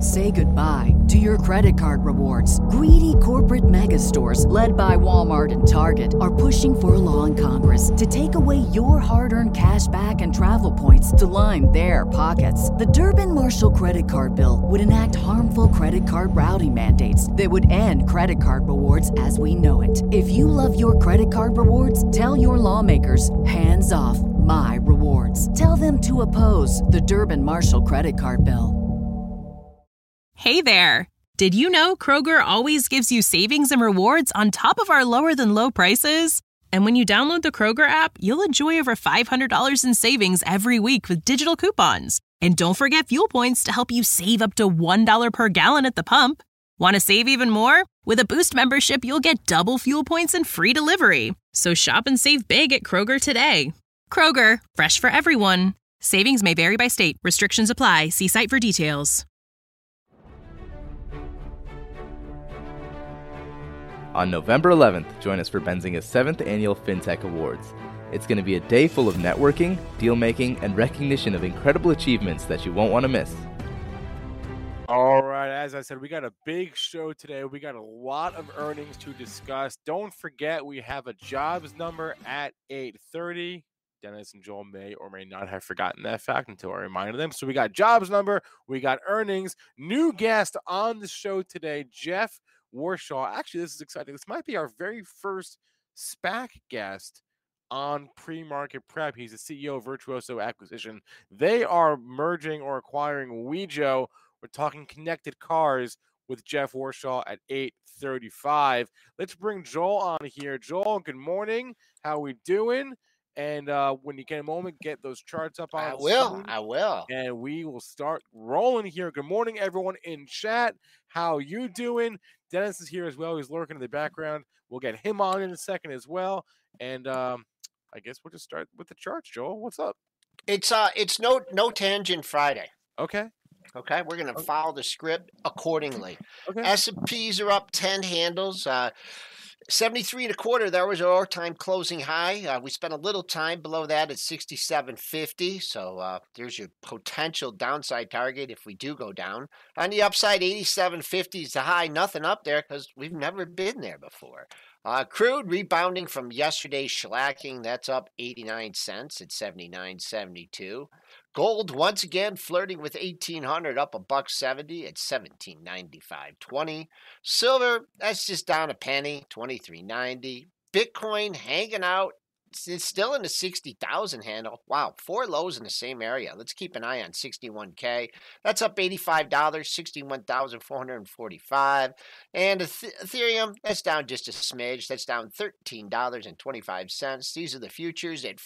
Say goodbye to your credit card rewards. Greedy corporate mega stores, led by Walmart and Target, are pushing for a law in Congress to take away your hard-earned cash back and travel points to line their pockets. The Durbin-Marshall credit card bill would enact harmful credit card routing mandates that would end credit card rewards as we know it. If you love your credit card rewards, tell your lawmakers, hands off my rewards. Tell them to oppose the Durbin-Marshall credit card bill. Hey there! Did you know Kroger always gives you savings and rewards on top of our lower-than-low prices? And when you download the Kroger app, you'll enjoy over $500 in savings every week with digital coupons. And don't forget fuel points to help you save up to $1 per gallon at the pump. Want to save even more? With a Boost membership, you'll get double fuel points and free delivery. So shop and save big at Kroger today. Kroger, fresh for everyone. Savings may vary by state. Restrictions apply. See site for details. On November 11th, join us for Benzinga's 7th Annual FinTech Awards. It's going to be a day full of networking, deal-making, and recognition of incredible achievements that you won't want to miss. All right, as I said, we got a big show today. We got a lot of earnings to discuss. Don't forget, we have a jobs number at 8:30. Dennis and Joel may or may not have forgotten that fact until I reminded them. So we got jobs number, we got earnings. New guest on the show today, Jeff Warshaw. Actually, this is exciting. This might be our very first SPAC guest on Pre-Market Prep. He's the CEO of Virtuoso Acquisition. They are merging or acquiring Wejo. We're talking connected cars with Jeff Warshaw at 8:35. Let's bring Joel on here. Joel, good morning. How we doing? And when you get a moment, get those charts up on I the will. screen, I will. and we will start rolling here. Good morning, everyone in chat. How you doing? Dennis is here as well. He's lurking in the background. We'll get him on in a second as well. And I guess we'll just start with the charts. Joel, what's up? It's no tangent Friday. Okay. Okay, we're gonna follow the script accordingly. Okay. S&Ps are up 10 handles. 73 and a quarter, that was our all-time closing high. We spent a little time below that at 67.50, so there's your potential downside target if we do go down. On the upside, 87.50 is the high, nothing up there because we've never been there before. Crude rebounding from yesterday's shellacking, that's up 89 cents at 79.72. Gold once again flirting with 1800, up $1.70 at 17.95.20. Silver, that's just down a penny, 23.90. Bitcoin hanging out. It's still in the 60,000 handle. Wow, 4 lows in the same area. Let's keep an eye on 61K. That's up $85, 61,445. And Ethereum, that's down just a smidge. That's down $13.25. These are the futures at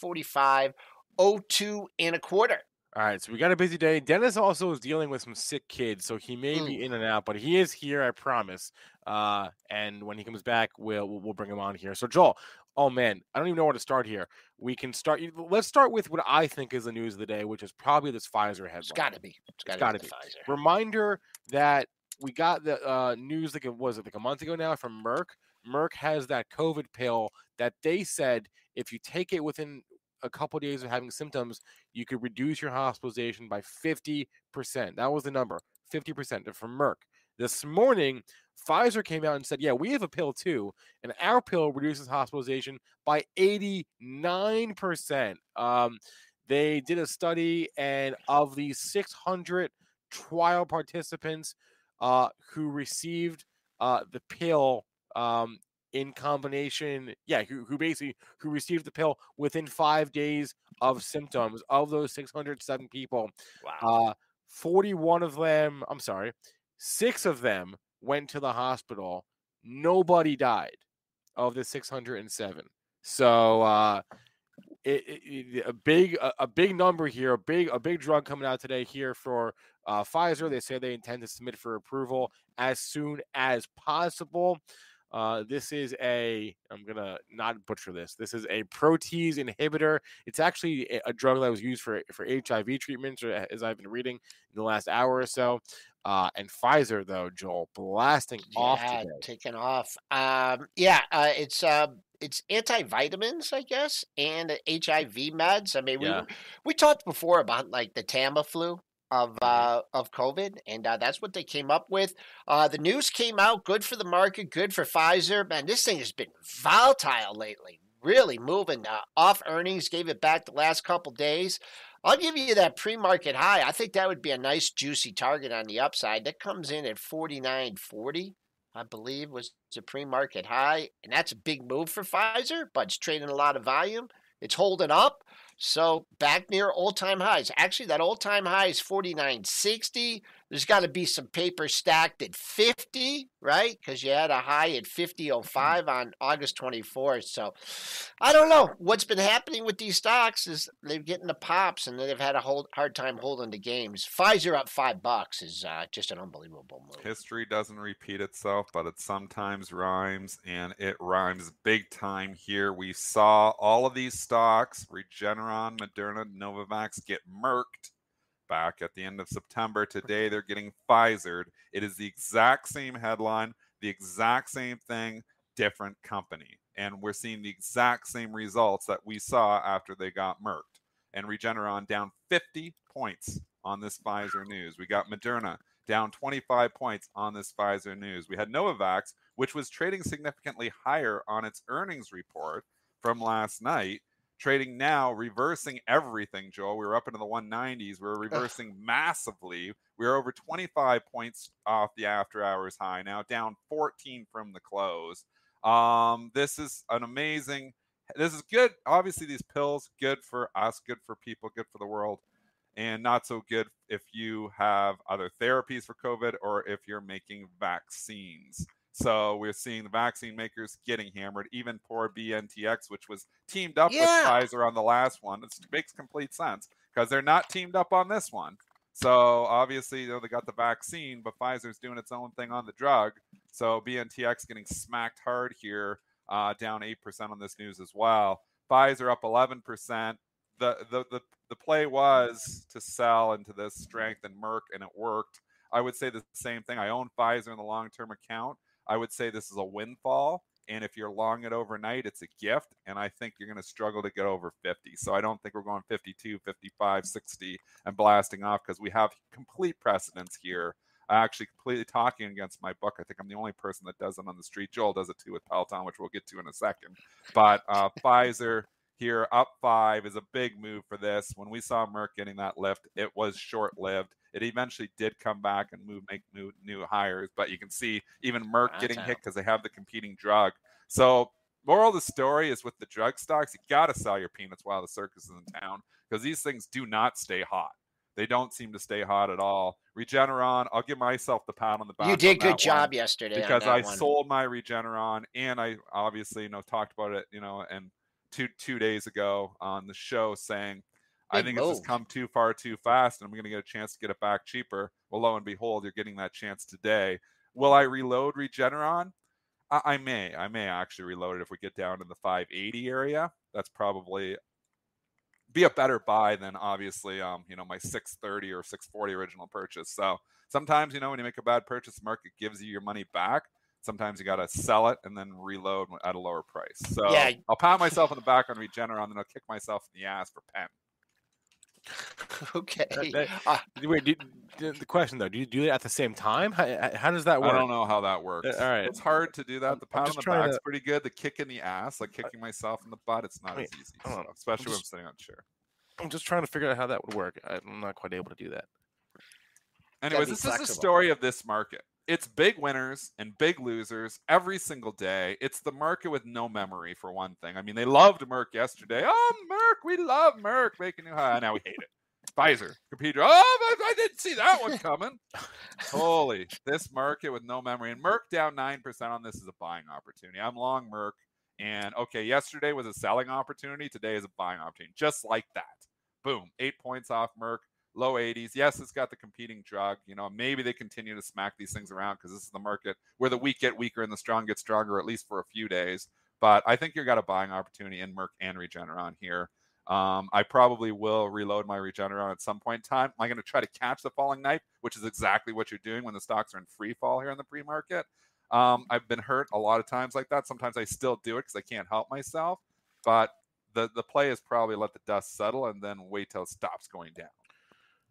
45.02 and a quarter. All right, so we got a busy day. Dennis also is dealing with some sick kids, so he may be in and out, but he is here, I promise. And when he comes back, we'll bring him on here. So Joel, oh man, I don't even know where to start here. We can start. Let's start with what I think is the news of the day, which is probably this Pfizer headline. It's got to be. It's got to be Pfizer. Reminder that we got the news like a month ago now from Merck. Merck has that COVID pill that they said if you take it within a couple of days of having symptoms, you could reduce your hospitalization by 50%. That was the number, 50% from Merck. This morning, Pfizer came out and said, yeah, we have a pill too, and our pill reduces hospitalization by 89%. They did a study, and of the 600 trial participants who received the pill in combination, who received the pill within 5 days of symptoms, of those 607 people, wow. 6 of them went to the hospital. Nobody died of the 607. So a big number here, a big drug coming out today here for Pfizer. They say they intend to submit for approval as soon as possible. This is I'm going to not butcher this. This is a protease inhibitor. It's actually a drug that was used for HIV treatments, as I've been reading in the last hour or so. And Pfizer, though, Joel, blasting off today. Taking off. It's antivitamins, I guess, and HIV meds. I mean, we talked before about like the Tamiflu. of COVID, and that's what they came up with. The news came out, good for the market, good for Pfizer. Man, this thing has been volatile lately, really moving off earnings, gave it back the last couple days. I'll give you that pre-market high. I think that would be a nice juicy target on the upside. That comes in at 49.40, I believe, was the pre-market high, and that's a big move for Pfizer, but it's trading a lot of volume. It's holding up. So back near all-time highs. Actually, that all-time high is 49.60. There's got to be some paper stacked at 50, right? Because you had a high at 50.05 on August 24th. So I don't know. What's been happening with these stocks is they're getting the pops and they've had a hard time holding the games. Pfizer up $5 is just an unbelievable move. History doesn't repeat itself, but it sometimes rhymes, and it rhymes big time here. We saw all of these stocks, Regeneron, Moderna, Novavax, get murked back at the end of September. Today, they're getting Pfizered. It is the exact same headline, the exact same thing, different company. And we're seeing the exact same results that we saw after they got murked. And Regeneron down 50 points on this Pfizer news. We got Moderna down 25 points on this Pfizer news. We had Novavax, which was trading significantly higher on its earnings report from last night, trading now, reversing everything, Joel. We were up into the 190s. We were reversing massively. We were over 25 points off the after hours high, now down 14 from the close. This is an amazing, this is good. Obviously, these pills, good for us, good for people, good for the world, and not so good if you have other therapies for COVID or if you're making vaccines. So we're seeing the vaccine makers getting hammered. Even poor BNTX, which was teamed up with Pfizer on the last one. It makes complete sense because they're not teamed up on this one. So obviously, they got the vaccine, but Pfizer's doing its own thing on the drug. So BNTX getting smacked hard here, down 8% on this news as well. Pfizer up 11%. The play was to sell into this strength and Merck, and it worked. I would say the same thing. I own Pfizer in the long-term account. I would say this is a windfall, and if you're long it overnight, it's a gift, and I think you're going to struggle to get over 50. So I don't think we're going 52, 55, 60 and blasting off because we have complete precedence here. Actually completely talking against my book. I think I'm the only person that does it on the street. Joel does it too with Peloton, which we'll get to in a second. But Pfizer here up 5 is a big move for this. When we saw Merck getting that lift, it was short-lived. It eventually did come back and make new hires, but you can see even Merck getting hit because they have the competing drug. So moral of the story is with the drug stocks, you got to sell your peanuts while the circus is in town because these things do not stay hot. They don't seem to stay hot at all. Regeneron, I'll give myself the pat on the back. You did good job yesterday because I sold my Regeneron, and I obviously talked about it, and two days ago on the show saying, I think it's just come too far too fast, and I'm going to get a chance to get it back cheaper. Well, lo and behold, you're getting that chance today. Will I reload Regeneron? I may actually reload it if we get down to the 580 area. That's probably be a better buy than obviously, my 630 or 640 original purchase. So sometimes, when you make a bad purchase, the market gives you your money back. Sometimes you got to sell it and then reload at a lower price. So yeah. I'll pat myself on the back on Regeneron, then I'll kick myself in the ass for Penn. Okay. Wait, the question though, do you do it at the same time? How does that work? I don't know how that works. All right. It's hard to do that. The pat on the back's pretty good. The kick in the ass, like kicking myself in the butt, it's not as easy. So, especially when I'm sitting on a chair. I'm just trying to figure out how that would work. I'm not quite able to do that. Anyways, this is the story of this market. It's big winners and big losers every single day. It's the market with no memory, for one thing. I mean, they loved Merck yesterday. Oh, Merck, we love Merck making new high. Now we hate it. Pfizer, computer. Oh, I didn't see that one coming. Holy, this market with no memory. And Merck down 9% on this is a buying opportunity. I'm long Merck. And okay, yesterday was a selling opportunity. Today is a buying opportunity. Just like that. Boom, 8 points off Merck. Low 80s. Yes, it's got the competing drug. Maybe they continue to smack these things around because this is the market where the weak get weaker and the strong get stronger, at least for a few days. But I think you've got a buying opportunity in Merck and Regeneron here. I probably will reload my Regeneron at some point in time. I'm going to try to catch the falling knife, which is exactly what you're doing when the stocks are in free fall here in the pre-market. I've been hurt a lot of times like that. Sometimes I still do it because I can't help myself. But the play is probably let the dust settle and then wait till it stops going down.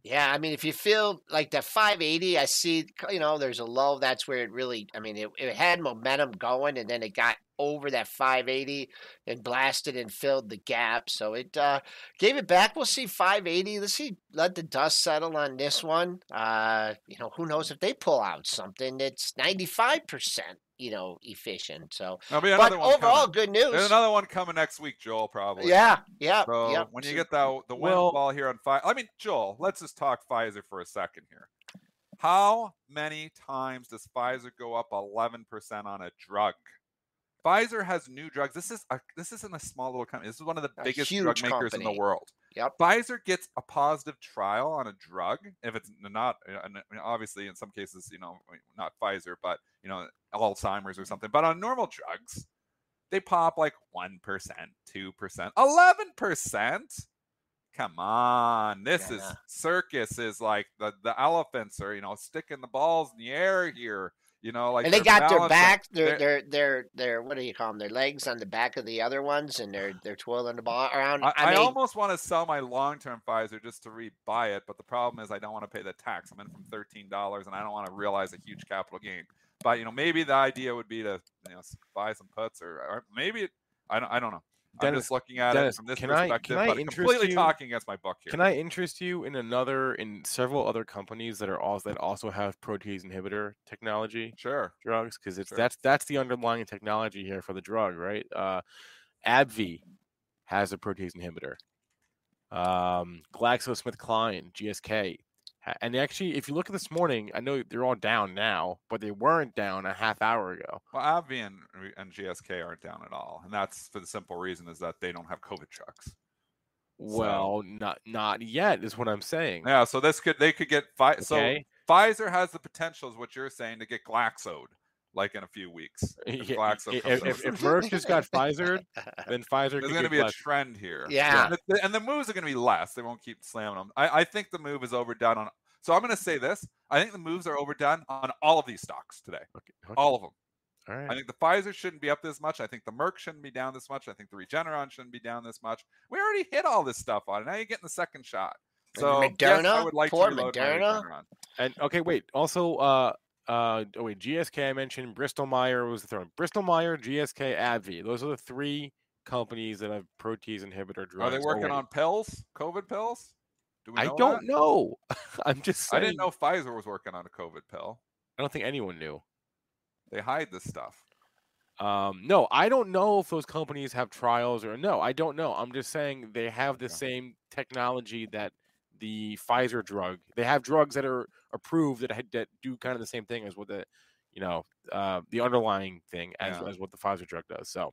Yeah, I mean, if you feel like that 580, I see, there's a low. That's where it really, I mean, it had momentum going, and then it got over that 580 and blasted and filled the gap. So it gave it back. We'll see 580. Let's see, let the dust settle on this one. Who knows if they pull out something that's 95%, efficient. So, There'll be but another one overall, coming. good There's news. another one coming next week, Joel, probably. Yeah, yeah, So yeah. when you get the windfall here on Pfizer, I mean, Joel, let's just talk Pfizer for a second here. How many times does Pfizer go up 11% on a drug? Pfizer has new drugs. This isn't a small little company. This is one of the biggest drug makers in the world. Yep. Pfizer gets a positive trial on a drug. If it's not, obviously in some cases, not Pfizer, but Alzheimer's or something. But on normal drugs, they pop like 1%, 2%, 11%. Come on, this is circus. Is like the elephants are sticking the balls in the air here. Like, and they got their back, their what do you call them? Their legs on the back of the other ones, and they're twirling the ball around. I mean, almost want to sell my long-term Pfizer just to rebuy it, but the problem is I don't want to pay the tax. I'm in from $13, and I don't want to realize a huge capital gain. But maybe the idea would be to buy some puts, or maybe I don't know. Dennis, I'm just looking at it from this perspective, but completely talking against my book here. Can I interest you in several other companies that also have protease inhibitor technology? Sure. Drugs, because that's the underlying technology here for the drug, right? AbbVie has a protease inhibitor. GlaxoSmithKline, GSK. And actually, if you look at this morning, I know they're all down now, but they weren't down a half hour ago. Well, AbbVie and GSK aren't down at all, and that's for the simple reason is that they don't have COVID drugs. Well, not yet is what I'm saying. Yeah, so they could get okay. So Pfizer has the potential, is what you're saying, to get Glaxo'd like in a few weeks. If Merck just got Pfizer, then Pfizer. There's going to be a trend here. Yeah, and the moves are going to be less. They won't keep slamming them. I think the move is overdone on. So I'm going to say this. I think the moves are overdone on all of these stocks today. Okay. All of them. All right. I think the Pfizer shouldn't be up this much. I think the Merck shouldn't be down this much. I think the Regeneron shouldn't be down this much. We already hit all this stuff on it. Now you're getting the second shot. So Moderna, yes, I would like poor to reload Moderna. my Regeneron. And okay, wait. Also, GSK I mentioned. Bristol Myers was the third one. Bristol Myers, GSK, AbbVie. Those are the three companies that have protease inhibitor drugs. Are they working on pills? COVID pills? Do we know I don't know. I'm just saying. I didn't know Pfizer was working on a COVID pill. I don't think anyone knew. They hide this stuff. No, I don't know if those companies have trials or no. I don't know. I'm just saying they have the same technology that the Pfizer drug. They have drugs that are approved that do kind of the same thing as what the underlying thing as what the Pfizer drug does. So,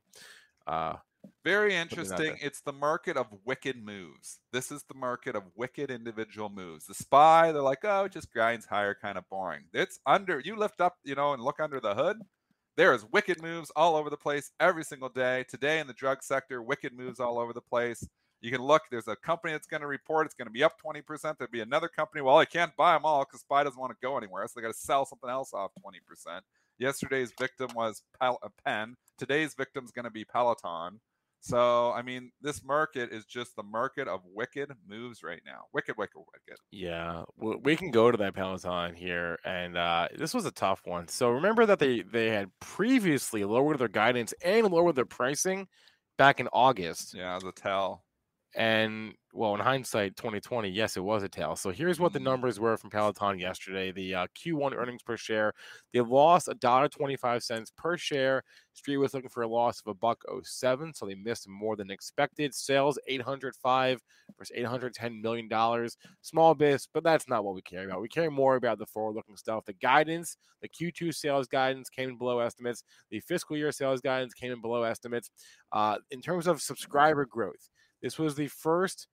very interesting. It's the market of wicked moves. This is the market of wicked individual moves. The SPY, they're like, oh, it just grinds higher, kind of boring. It's under. You lift up, and look under the hood. There is wicked moves all over the place every single day. Today in the drug sector, wicked moves all over the place. You can look. There's a company that's going to report it's going to be up 20%. There'll be another company. Well, I can't buy them all because SPY doesn't want to go anywhere, so they got to sell something else off 20%. Yesterday's victim was Penn. Today's victim is going to be Peloton. So, I mean, this market is just the market of wicked moves right now. Wicked, wicked, wicked. Yeah, we can go to that Peloton here, and this was a tough one. So remember that they had previously lowered their guidance and lowered their pricing back in August. Yeah, it was a tell. And, well, in hindsight, 2020, yes, it was a tell. So here's what the numbers were from Peloton yesterday. The Q1 earnings per share, they lost $1.25 per share. Street was looking for a loss of $1.07, so they missed more than expected. Sales, $805 versus $810 million. Small bits, but that's not what we care about. We care more about the forward-looking stuff. The guidance, the Q2 sales guidance came in below estimates. The fiscal year sales guidance came in below estimates. In terms of subscriber growth, this was the first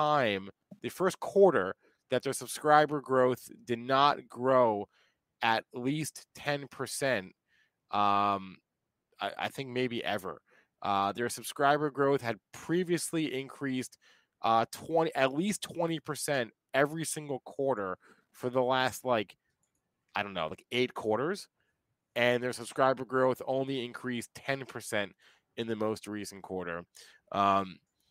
quarter that their subscriber growth did not grow at least 10%. I think maybe ever. Their subscriber growth had previously increased at least 20% every single quarter for the last 8 quarters. And their subscriber growth only increased 10% in the most recent quarter.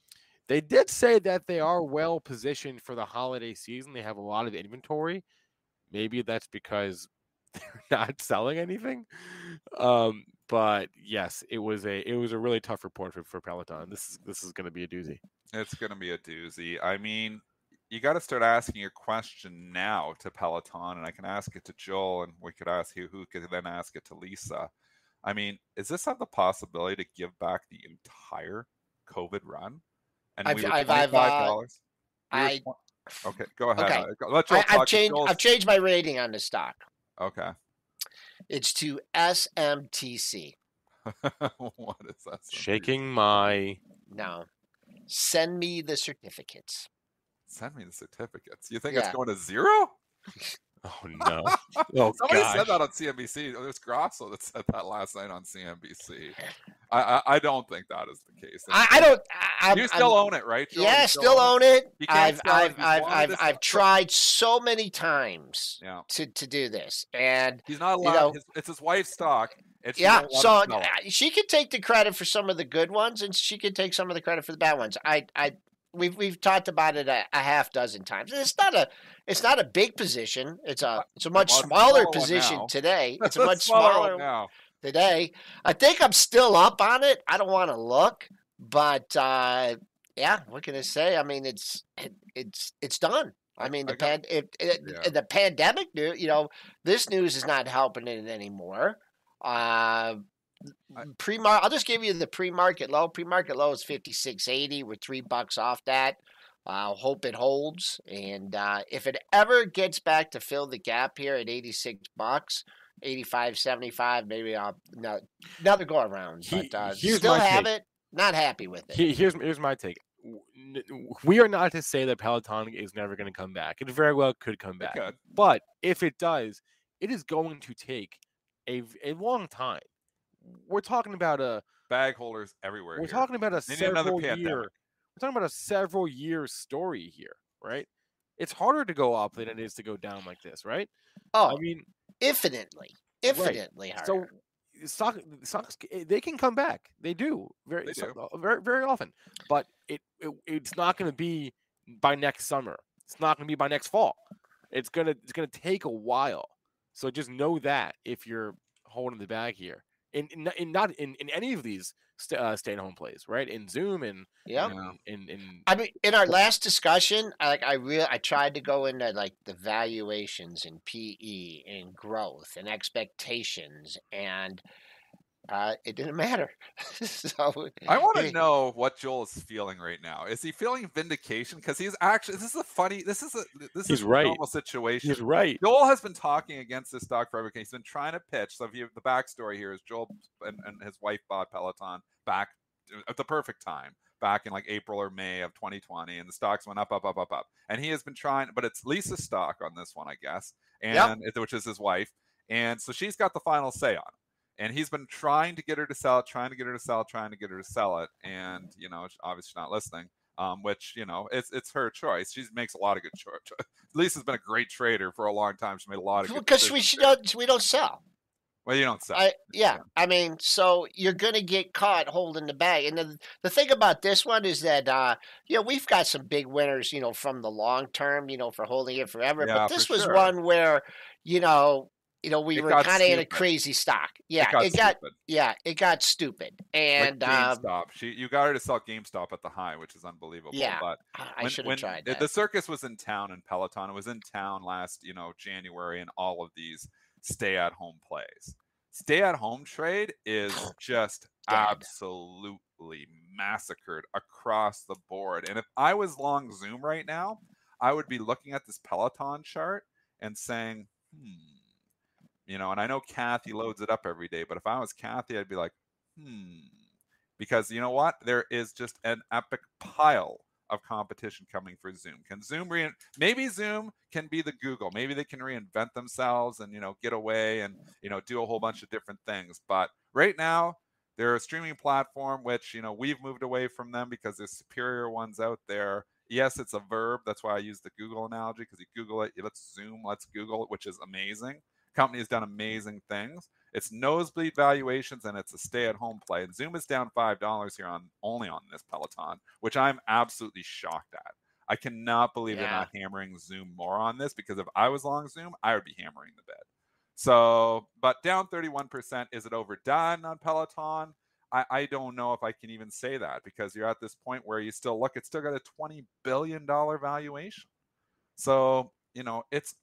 They did say that they are well positioned for the holiday season. They have a lot of inventory. Maybe that's because they're not selling anything. But yes, it was a really tough report for Peloton. This is going to be a doozy. It's going to be a doozy. I mean, you got to start asking your question now to Peloton, and I can ask it to Joel, and we could ask you who could then ask it to Lisa. I mean, is this have the possibility to give back the entire COVID run? And we were $25. Okay, go ahead. Okay. I've changed my rating on the stock. Okay. It's to SMTC. What is that? Shaking my... No. Send me the certificates. Send me the certificates. You think it's going to zero? Oh, no. Oh, somebody said that on CNBC. There's Grasso that said that last night on CNBC. I don't think that is the case. I don't. You still own it, right, Joel? Yeah, still own it. I've tried so many times to do this, and he's not allowed. It's his wife's stock. So she could take the credit for some of the good ones, and she could take some of the credit for the bad ones. We've talked about it a half dozen times. It's not a big position. It's a much smaller position today. It's a much smaller now. Today. I think I'm still up on it. I don't want to look, but what can I say? I mean, it's done. I mean, the pandemic, this news is not helping it anymore. I'll just give you the pre-market low. Pre-market low is 56.80. We're $3 off that. I'll hope it holds. And if it ever gets back to fill the gap here at $86, 85.75, maybe I'll another go around. But still have it. Not happy with it. Here's my take. We are not to say that Peloton is never going to come back. It very well could come back. But if it does, it is going to take a long time. We're talking about bag holders everywhere. We're talking about a several year story here, right? It's harder to go up than it is to go down like this, right? Oh, I mean, infinitely harder. So stocks they can come back. They do very very often, but it's not going to be by next summer. It's not going to be by next fall. It's gonna take a while. So just know that if you're holding the bag here, in any of these stay-at-home plays, right? In Zoom and I mean, in our last discussion, I tried to go into like the valuations and PE and growth and expectations, and it didn't matter. So I want to know what Joel is feeling right now. Is he feeling vindication? Because he's actually this is a normal situation. He's right. Joel has been talking against this stock forever. He's been trying to pitch. So if you the backstory here is Joel and his wife bought Peloton back at the perfect time, back in like April or May of 2020, and the stocks went up. And he has been trying, but it's Lisa's stock on this one, I guess, and which is his wife, and so she's got the final say on it. And he's been trying to get her to sell it, trying to get her to sell it. And, obviously not listening, which, it's her choice. She makes a lot of good choices. Lisa's been a great trader for a long time. She made a lot of good decisions. Because we don't sell. Well, you don't sell. I mean, so you're going to get caught holding the bag. And the thing about this one is that, we've got some big winners, from the long term, for holding it forever. Yeah, but this was one where, we were kind of in a crazy stock. It got stupid. And like GameStop. You got her to sell GameStop at the high, which is unbelievable. Yeah, but I should have tried that. The circus was in town in Peloton. It was in town last, January, and all of these stay-at-home plays. Stay-at-home trade is just absolutely massacred across the board. And if I was long Zoom right now, I would be looking at this Peloton chart and saying, and I know Kathy loads it up every day, but if I was Kathy, I'd be like, because you know what? There is just an epic pile of competition coming for Zoom. Can Zoom maybe Zoom can be the Google. Maybe they can reinvent themselves and, get away and, do a whole bunch of different things. But right now, they're a streaming platform, which, we've moved away from them because there's superior ones out there. Yes, it's a verb. That's why I use the Google analogy, because you Google it, let's Zoom, let's Google it, which is amazing. Company has done amazing things. It's nosebleed valuations, and it's a stay-at-home play. And Zoom is down $5 here only on this Peloton, which I'm absolutely shocked at. I cannot believe they're not hammering Zoom more on this, because if I was long Zoom, I would be hammering the bid. So, but down 31%, is it overdone on Peloton? I don't know if I can even say that, because you're at this point where you still look, it's still got a $20 billion valuation. So, it's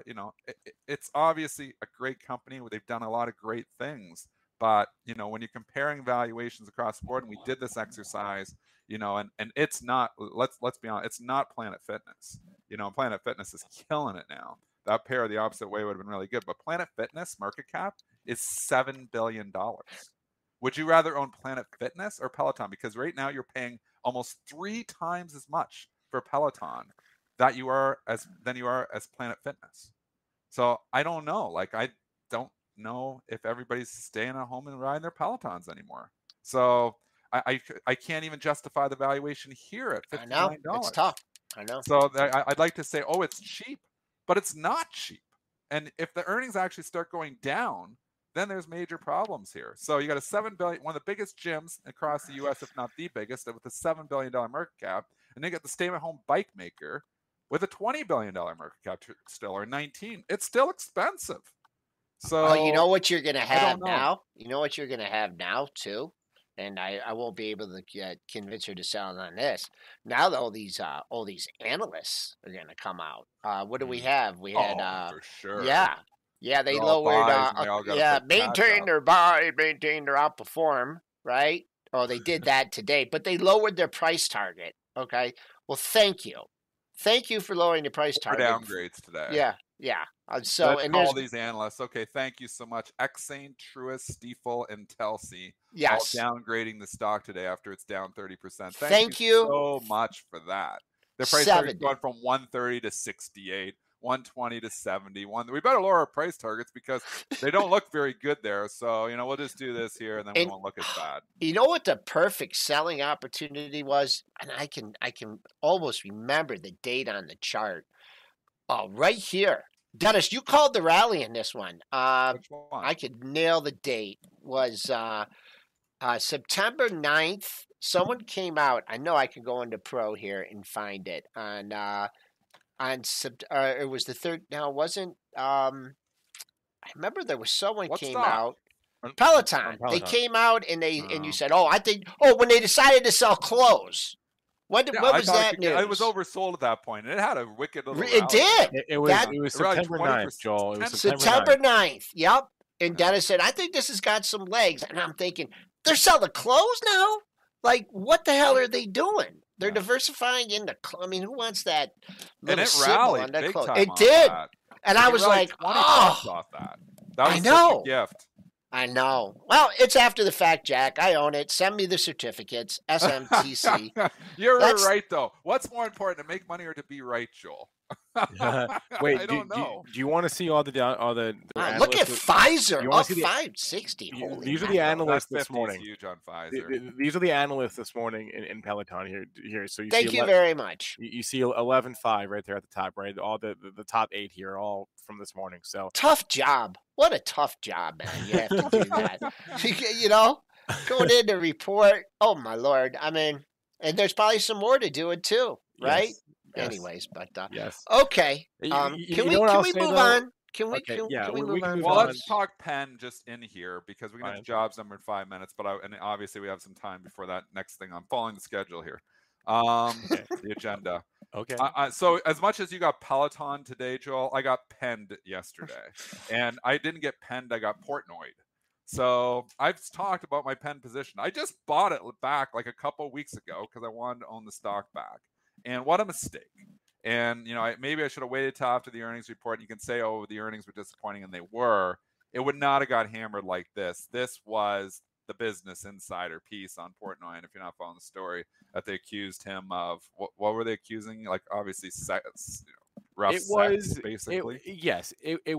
it's obviously a great company where they've done a lot of great things. But, when you're comparing valuations across the board, and we did this exercise, and it's not, let's be honest, it's not Planet Fitness. Planet Fitness is killing it now. That pair the opposite way would have been really good. But Planet Fitness market cap is $7 billion. Would you rather own Planet Fitness or Peloton? Because right now you're paying almost 3 times as much for Peloton than you are as Planet Fitness. So I don't know. Like, I don't know if everybody's staying at home and riding their Pelotons anymore. So I can't even justify the valuation here at $59. I know. It's tough. I know. So I'd like to say, it's cheap, but it's not cheap. And if the earnings actually start going down, then there's major problems here. So you got a $7 billion, one of the biggest gyms across the U.S., if not the biggest, with a $7 billion market cap, and they got the stay-at-home bike maker with a $20 billion market cap still, or 19. It's still expensive. So you know what you're going to have now? You know what you're going to have now, too? And I won't be able to convince her to sell on this. Now that all these analysts are going to come out. What do we have? We had for sure. Yeah, they lowered. Maintain their buy, maintain their outperform, right? Oh, they did that today, but they lowered their price target. Okay, well, thank you for lowering the price target. Downgrades today. Yeah. So let's and all these analysts. Okay, thank you so much. Exane, Truist, Stifel, and Telsey. Yes, all downgrading the stock today after it's down 30%. Thank you so much for that. The price target's going from 130 to 68. 120 to 71. We better lower our price targets because they don't look very good there. So, we'll just do this here and then we won't look as bad. You know what the perfect selling opportunity was? And I can almost remember the date on the chart. Oh, right here. Dennis, you called the rally in this one. Which one? I could nail the date. Was September 9th. Someone came out. I know I can go into Pro here and find it. It was the third. Now, it wasn't. I remember there was someone came out. Peloton. They came out and and you said, I think. When they decided to sell clothes. What was that news? It was oversold at that point, and it had a wicked little. It did. It was September 9th, Joel. It was September 9th. Yep. And Dennis said, I think this has got some legs. And I'm thinking, they're selling clothes now? Like, what the hell are they doing? They're diversifying into. I mean, who wants that? And it rallied big time. It did, that. And I was like, off that. That was I know. Such a gift. I know. Well, it's after the fact, Jack. I own it. Send me the certificates. SMTC. You're right, though. What's more important, to make money or to be right, Joel? Wait, I don't know. Do you want to see all the look at Pfizer up 560? These are the analysts this morning. Huge on Pfizer. These are the analysts this morning in Peloton here. So thank you very much. You see 11.5 right there at the top, right? All the top 8 here, all from this morning. So tough job. What a tough job, man. You have to do that. Going in to report. Oh my Lord. I mean, and there's probably some more to do it too, right? Yes. Anyways, but yes. Okay. Can we move on? Can we move on? Well, let's talk Penn just in here because we're going to have jobs number in 5 minutes. And obviously we have some time before that next thing. I'm following the schedule here, the agenda. Okay. So as much as you got Peloton today, Joel, I got penned yesterday, and I didn't get penned. I got Portnoy. So I've talked about my Penn position. I just bought it back like a couple weeks ago because I wanted to own the stock back. And what a mistake. And, maybe I should have waited till after the earnings report. You can say, the earnings were disappointing, and they were. It would not have got hammered like this. This was the Business Insider piece on Portnoy. And if you're not following the story, that they accused him of, what were they accusing? Like, obviously, rough sex, basically. It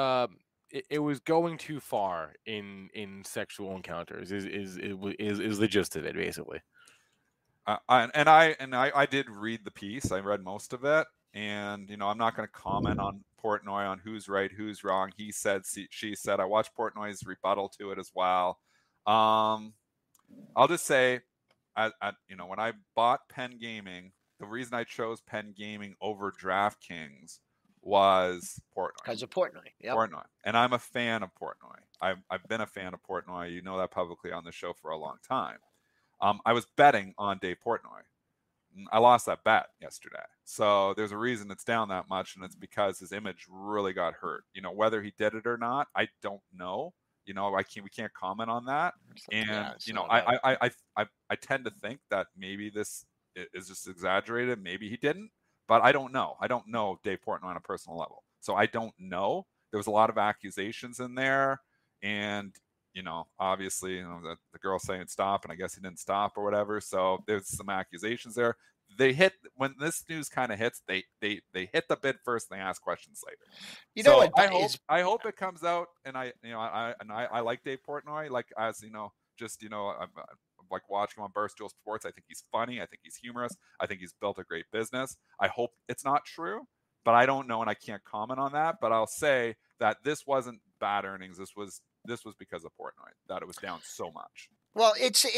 was going too far in sexual encounters is the gist of it, basically. I did read the piece. I read most of it, And, I'm not going to comment on Portnoy on who's right, who's wrong. He said, she said. I watched Portnoy's rebuttal to it as well. I'll just say, when I bought Penn Gaming, the reason I chose Penn Gaming over DraftKings was Portnoy. Because of Portnoy. Yep. Portnoy. And I'm a fan of Portnoy. I've been a fan of Portnoy. You know that publicly on the show for a long time. I was betting on Dave Portnoy. I lost that bet yesterday. So there's a reason it's down that much, and it's because his image really got hurt. Whether he did it or not, I don't know. We can't comment on that. And I tend to think that maybe this is just exaggerated. Maybe he didn't, but I don't know. I don't know Dave Portnoy on a personal level, so I don't know. There was a lot of accusations in there, and obviously, the girl saying stop, and I guess he didn't stop or whatever. So there's some accusations there. They hit when this news kind of hits. They hit the bid first, and they ask questions later. I hope it comes out, and I like Dave Portnoy, like as I'm like watching him on Barstool Sports. I think he's funny. I think he's humorous. I think he's built a great business. I hope it's not true, but I don't know, and I can't comment on that. But I'll say that this wasn't bad earnings. This was because of Portnoy that it was down so much. Well,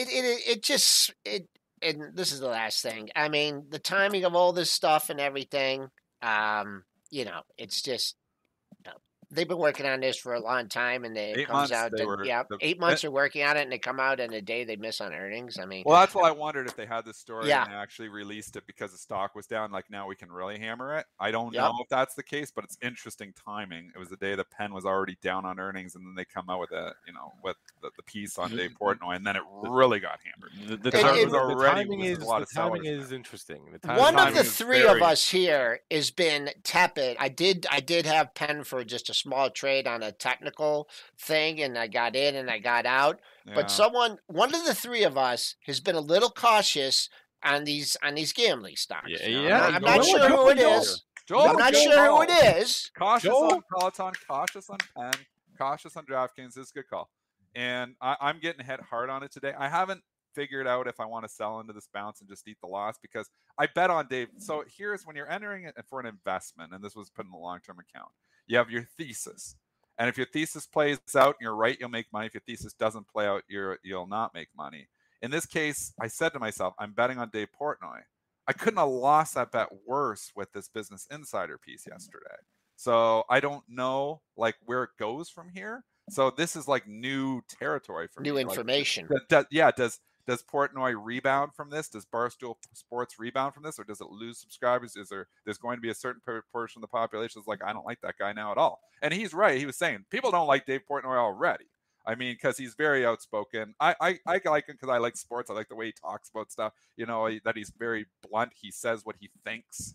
and this is the last thing. I mean, the timing of all this stuff and everything, it's just they've been working on this for a long time, and it comes out. 8 months are working on it, and they come out in a day they miss on earnings. I mean, well, that's why I wondered if they had this story and they actually released it because the stock was down. Like now we can really hammer it. I don't know if that's the case, but it's interesting timing. It was the day the Penn was already down on earnings, and then they come out with with the piece on Dave Portnoy, and then it really got hammered. The timing is interesting. One of the three of us here has been tepid. I did have Penn for just a small trade on a technical thing, and I got in and I got out. Yeah. But one of the three of us has been a little cautious on these gambling stocks. I'm not sure who it is. I'm not sure who it is. Cautious on Peloton, cautious on Penn, cautious on DraftKings. This is a good call. And I'm getting hit hard on it today. I haven't figured out if I want to sell into this bounce and just eat the loss because I bet on Dave. So here's when you're entering it for an investment, and this was put in the long-term account. You have your thesis. And if your thesis plays out and you're right, you'll make money. If your thesis doesn't play out, you'll not make money. In this case, I said to myself, I'm betting on Dave Portnoy. I couldn't have lost that bet worse with this Business Insider piece yesterday. So I don't know where it goes from here. So this is new territory for me. New information. Does Portnoy rebound from this? Does Barstool Sports rebound from this, or does it lose subscribers? There's going to be a certain portion of the population that's like, I don't like that guy now at all. And he's right. He was saying people don't like Dave Portnoy already. I mean, because he's very outspoken. I like him because I like sports. I like the way he talks about stuff. That he's very blunt. He says what he thinks.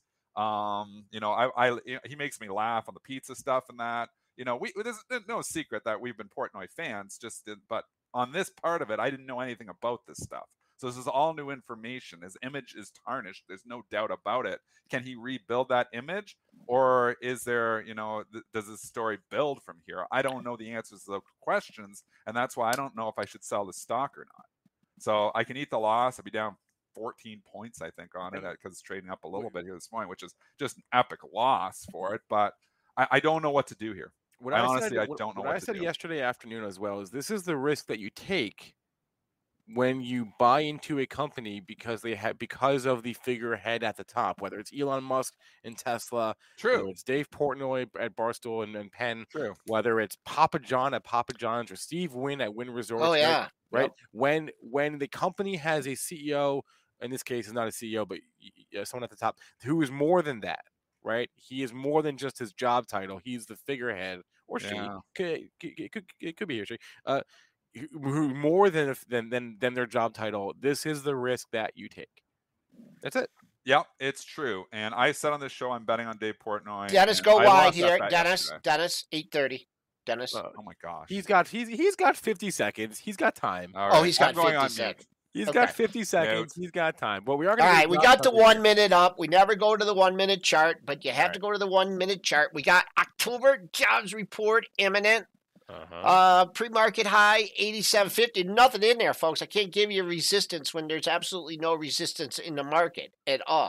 He makes me laugh on the pizza stuff and that. There's no secret that we've been Portnoy fans. But on this part of it, I didn't know anything about this stuff. So this is all new information. His image is tarnished. There's no doubt about it. Can he rebuild that image? Or is there, does this story build from here? I don't know the answers to those questions. And that's why I don't know if I should sell the stock or not. So I can eat the loss. I'll be down 14 points, I think, on it because it's trading up a little bit here this morning, which is just an epic loss for it. But I don't know what to do here. I don't know what to do. What I said yesterday afternoon as well is this is the risk that you take when you buy into a company because of the figurehead at the top, whether it's Elon Musk and Tesla, whether it's Dave Portnoy at Barstool and Penn, whether it's Papa John at Papa John's or Steve Wynn at Wynn Resorts. Oh yeah, right. Yep. When the company has a CEO, in this case, is not a CEO, but someone at the top who is more than that. Right, he is more than just his job title. He's the figurehead, or she. It could be he or she. Who more than their job title. This is the risk that you take. That's it. Yep, it's true. And I said on this show, I'm betting on Dave Portnoy. Dennis, go wide here. Dennis, 8:30. Dennis. Oh my gosh. He's got 50 seconds. He's got time. Right. Oh, he's got 50 seconds. He's got 50 seconds. He's got time. But we are going to. All right, we got the 1 minute up. We never go to the 1 minute chart, but you have to go to the 1 minute chart. We got October jobs report imminent. Pre-market high 87.50. Nothing in there, folks. I can't give you resistance when there's absolutely no resistance in the market at all.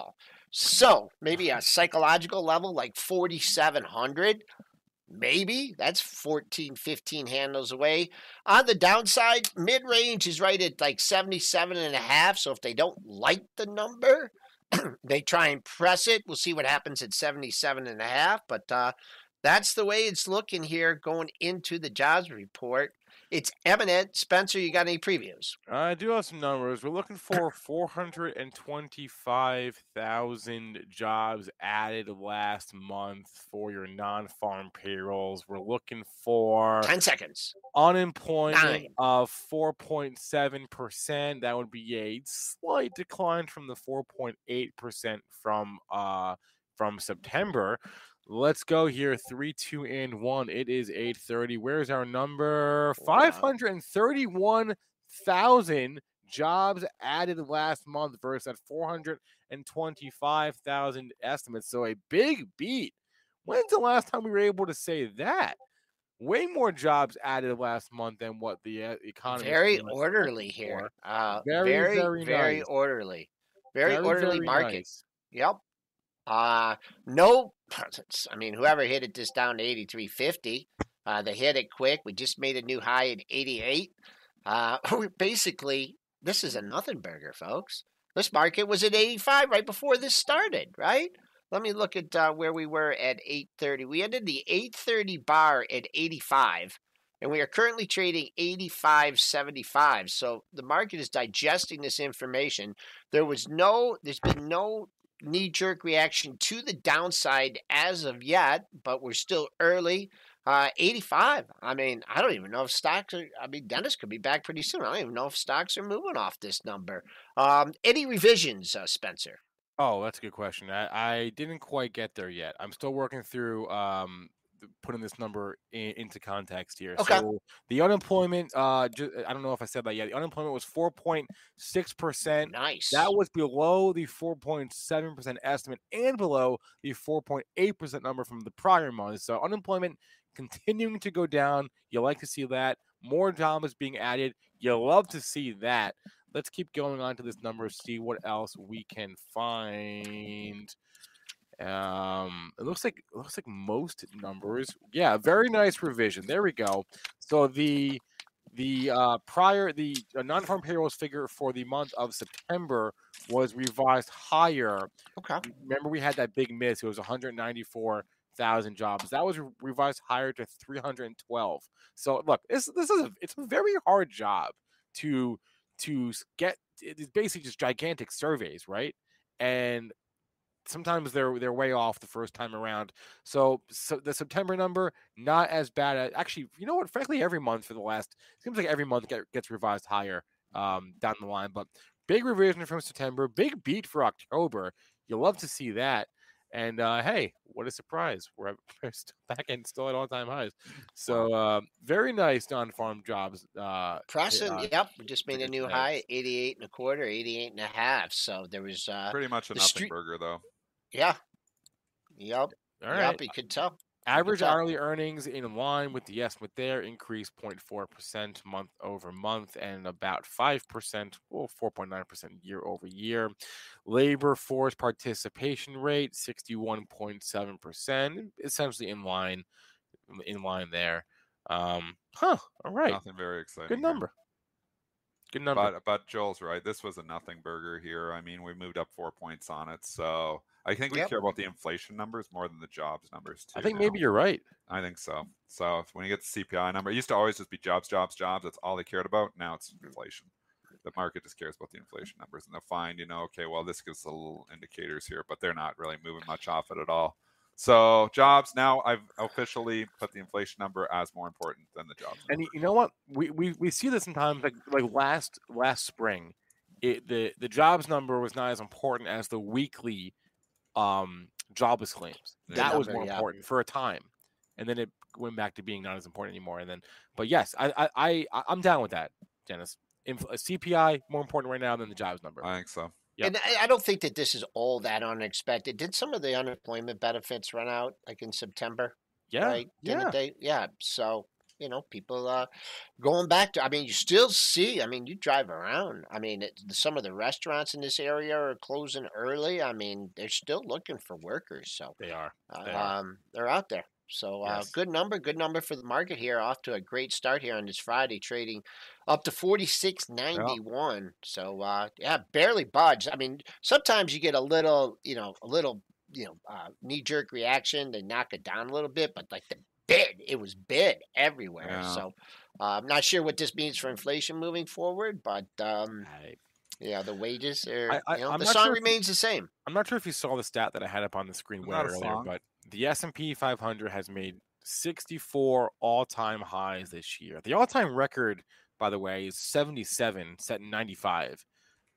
So maybe a psychological level like 4,700. Maybe that's 14, 15 handles away. On the downside, mid-range is right at like 77.5. So if they don't like the number, they try and press it. We'll see what happens at 77.5. But that's the way it's looking here going into the jobs report. It's eminent. Spencer, you got any previews? I do have some numbers. We're looking for 425,000 jobs added last month for your non-farm payrolls. We're looking for 10 seconds. Unemployment 9. of 4.7%. That would be a slight decline from the 4.8% from September. Let's go here. 3, 2, and 1. It is 8:30. Where's our number? 531,000 jobs added last month versus that 425,000 estimates. So a big beat. When's the last time we were able to say that? Way more jobs added last month than what the economy. Very orderly here. Very nice. orderly. Very orderly market. Nice. Yep. No, I mean, whoever hit it just down to 83.50. They hit it quick. We just made a new high at 88. Basically, this is a nothing burger, folks. This market was at 85 right before this started, right? Let me look at where we were at 8:30. We ended the 8:30 bar at 85, and we are currently trading 85.75. So the market is digesting this information. There's been no knee-jerk reaction to the downside as of yet, but we're still early. 85. I mean, I don't even know if stocks are. I mean, Dennis could be back pretty soon. I don't even know if stocks are moving off this number. Any revisions, Spencer? Oh, that's a good question. I didn't quite get there yet. I'm still working through putting this number into context here. Okay. So the unemployment, I don't know if I said that yet. The unemployment was 4.6%. Nice. That was below the 4.7% estimate and below the 4.8% number from the prior month. So unemployment continuing to go down. You like to see that. More jobs being added. You love to see that. Let's keep going on to this number, see what else we can find. It looks like most numbers. Yeah, very nice revision. There we go. So the non-farm payrolls figure for the month of September was revised higher. Okay. Remember, we had that big miss. It was 194,000 jobs. That was revised higher to 312. So look, it's a very hard job to get. It's basically just gigantic surveys, right? And sometimes they're way off the first time around. So the September number, not as bad. Actually, you know what? Frankly, every month seems like every month gets revised higher down the line. But big revision from September, big beat for October. You'll love to see that. And hey, what a surprise! We're still back and still at all-time highs. So very nice non-farm jobs. Preston, yep, we just made a new high, 88.25, 88.5. So there was pretty much a nothing burger, though. Yeah. Yep. All right. Yep, you could tell. Average hourly earnings in line with the estimate there increased 0.4% month over month and about 5%, 4.9% year over year. Labor force participation rate 61.7%, essentially in line there. All right. Nothing very exciting. Good number. Good number. But Joel's right. This was a nothing burger here. I mean, we moved up 4 points on it. So I think we care about the inflation numbers more than the jobs numbers, too. I think maybe you're right. I think so. So when you get the CPI number, it used to always just be jobs. That's all they cared about. Now it's inflation. The market just cares about the inflation numbers. And they'll find, okay, well, this gives a little indicators here, but they're not really moving much off it at all. So jobs, now I've officially put the inflation number as more important than the jobs number. And you know what? We see this sometimes, like last spring, the jobs number was not as important as the weekly jobless claims. That was more important for a time, and then it went back to being not as important anymore. And then, but yes, I'm down with that, Dennis. CPI more important right now than the jobs number. I think so. Yep. And I don't think that this is all that unexpected. Did some of the unemployment benefits run out like in September? Yeah. Right? Didn't they? Yeah. So people going back to. I mean, you still see. I mean, you drive around. I mean, some of the restaurants in this area are closing early. I mean, they're still looking for workers. So They are. they're out there. So Yes. good number for the market here. Off to a great start here on this Friday, trading up to 46.91. So barely budged. I mean, sometimes you get a little knee jerk reaction. They knock it down a little bit, but like it was bid everywhere. Yeah. So I'm not sure what this means for inflation moving forward, but the wages are. I'm The not song sure remains the same. I'm not sure if you saw the stat that I had up on the screen Not a earlier, song. but the S&P 500 has made 64 all-time highs this year. The all-time record, by the way, is 77, set in 95.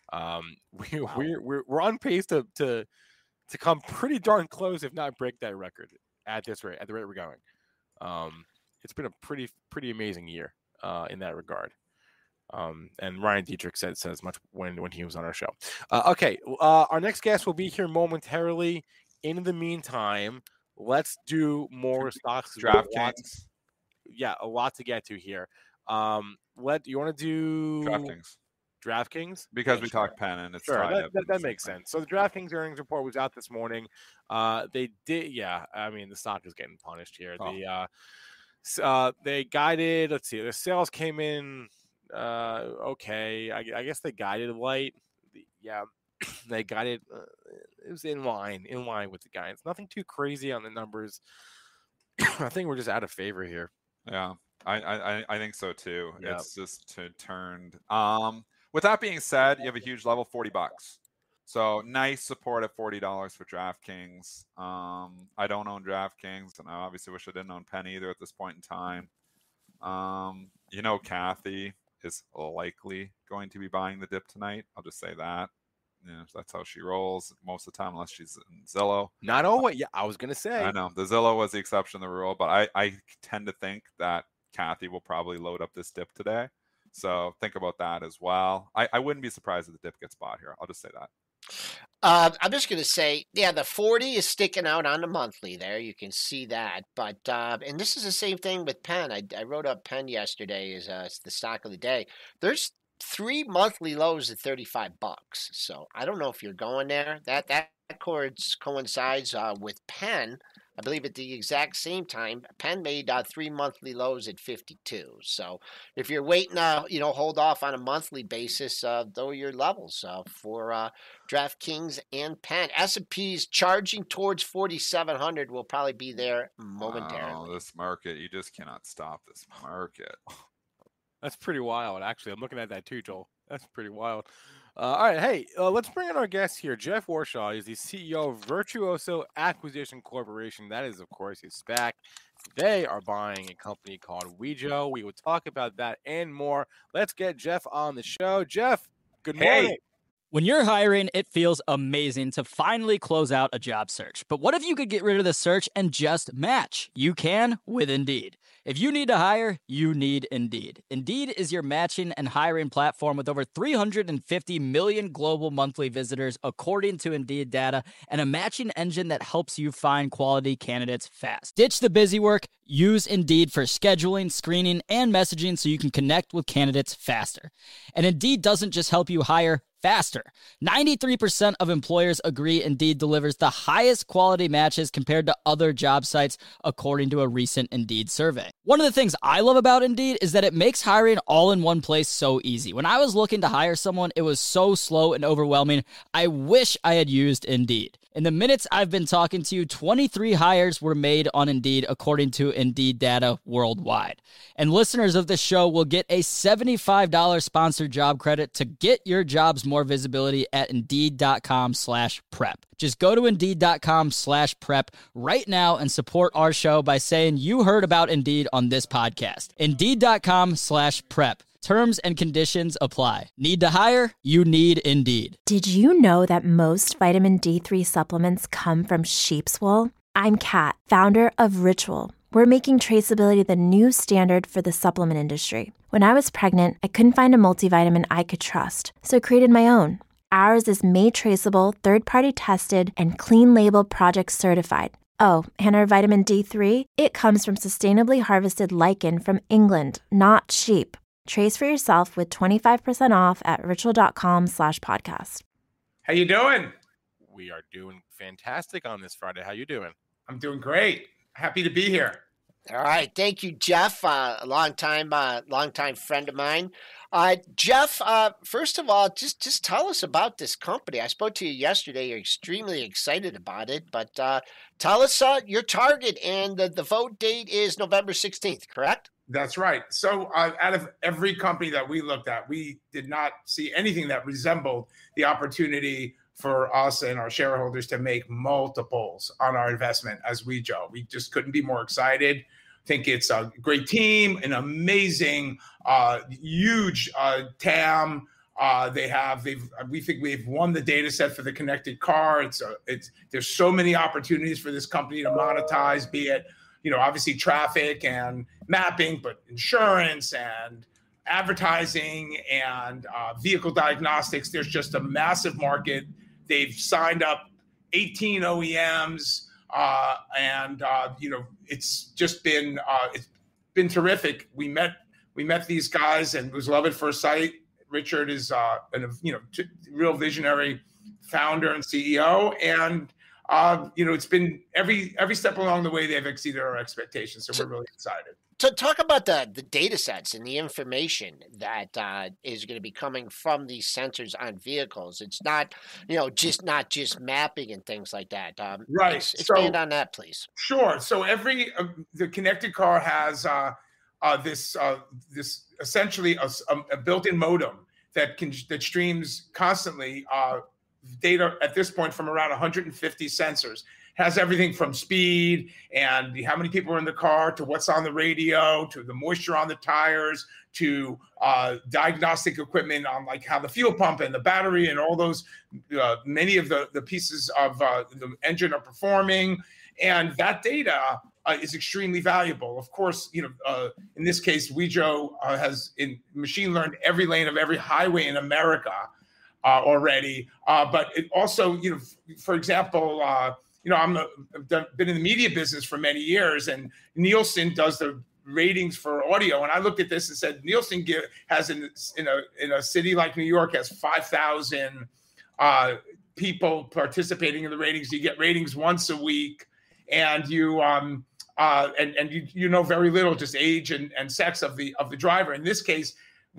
We're on pace to come pretty darn close, if not break that record at the rate we're going. It's been a pretty amazing year in that regard. And Ryan Dietrich said as much when he was on our show. Okay, our next guest will be here momentarily. In the meantime, let's do more stocks. DraftKings. A lot to get to here. You want to do DraftKings? Because we talked Penn and it's tied up. That makes sense. So the DraftKings earnings report was out this morning. They did, I mean, the stock is getting punished here. They guided. Let's see, the sales came in okay. I guess they guided light. They guided. It was in line with the guidance. Nothing too crazy on the numbers. I think we're just out of favor here. Yeah, I think so too. Yeah. It's just turned. With that being said, you have a huge level, $40. So nice support at $40 for DraftKings. I don't own DraftKings, and I obviously wish I didn't own Penn either at this point in time. Kathy is likely going to be buying the dip tonight. I'll just say that. That's how she rolls most of the time, unless she's in Zillow. Not always. Yeah, I was going to say. I know. The Zillow was the exception to the rule, but I tend to think that Kathy will probably load up this dip today. So think about that as well. I wouldn't be surprised if the dip gets bought here. I'll just say that. I'm just going to say, the 40 is sticking out on the monthly there. You can see that. But, and this is the same thing with Penn. I wrote up Penn yesterday as the stock of the day. There's 3 monthly lows at $35. So I don't know if you're going there. That coincides with Penn. I believe at the exact same time, Penn made 3 monthly lows at 52. So if you're waiting, hold off on a monthly basis, though your levels for DraftKings and Penn. S&P's charging towards 4,700. Will probably be there momentarily. Wow, this market, you just cannot stop this market. That's pretty wild, actually. I'm looking at that too, Joel. That's pretty wild. All right, hey, let's bring in our guest here. Jeff Warshaw is the CEO of Virtuoso Acquisition Corporation. That is, of course, his SPAC. They are buying a company called Wejo. We will talk about that and more. Let's get Jeff on the show. Jeff, good morning. Hey. When you're hiring, it feels amazing to finally close out a job search. But what if you could get rid of the search and just match? You can with Indeed. If you need to hire, you need Indeed. Indeed is your matching and hiring platform with over 350 million global monthly visitors, according to Indeed data, and a matching engine that helps you find quality candidates fast. Ditch the busy work. Use Indeed for scheduling, screening, and messaging so you can connect with candidates faster. And Indeed doesn't just help you hire faster. 93% of employers agree Indeed delivers the highest quality matches compared to other job sites, according to a recent Indeed survey. One of the things I love about Indeed is that it makes hiring all in one place so easy. When I was looking to hire someone, it was so slow and overwhelming. I wish I had used Indeed. In the minutes I've been talking to you, 23 hires were made on Indeed, according to Indeed data worldwide. And listeners of this show will get a $75 sponsored job credit to get your jobs more visibility at Indeed.com/prep. Just go to Indeed.com/prep right now and support our show by saying you heard about Indeed on this podcast. Indeed.com/prep. Terms and conditions apply. Need to hire? You need Indeed. Did you know that most vitamin D3 supplements come from sheep's wool? I'm Kat, founder of Ritual. We're making traceability the new standard for the supplement industry. When I was pregnant, I couldn't find a multivitamin I could trust, so I created my own. Ours is made traceable, third-party tested, and clean label project certified. Oh, and our vitamin D3? It comes from sustainably harvested lichen from England, not sheep. Trace for yourself with 25% off at ritual.com/podcast. How you doing? We are doing fantastic on this Friday. How you doing? I'm doing great. Happy to be here. All right. Thank you, Jeff. A long time friend of mine. Jeff, first of all, just tell us about this company. I spoke to you yesterday. You're extremely excited about it, but tell us your target, and the vote date is November 16th, correct? That's right. So out of every company that we looked at, we did not see anything that resembled the opportunity for us and our shareholders to make multiples on our investment as Wejo. We just couldn't be more excited. Think it's a great team, an amazing, huge TAM. We think we've won the data set for the connected car. There's so many opportunities for this company to monetize, be it, obviously traffic and mapping, but insurance and advertising and vehicle diagnostics. There's just a massive market. They've signed up 18 OEMs. It's just been terrific. We met these guys and it was love at first sight. Richard is real visionary founder and CEO, and it's been every step along the way they've exceeded our expectations. So we're really excited. So talk about the data sets and the information that is going to be coming from these sensors on vehicles. It's not, not just mapping and things like that. Right. Expand on that, please. Sure. So the connected car has this essentially a built-in modem that streams constantly data at this point from around 150 sensors. Has everything from speed and how many people are in the car to what's on the radio to the moisture on the tires to diagnostic equipment on like how the fuel pump and the battery and all those many of the pieces of the engine are performing. And that data is extremely valuable. Of course, in this case, Wejo has machine learned every lane of every highway in America already. But it also, for example, I've been in the media business for many years, and Nielsen does the ratings for audio. And I looked at this and said, Nielsen has in a city like New York has 5,000 people participating in the ratings. You get ratings once a week, and you know very little, just age and sex of the driver. In this case,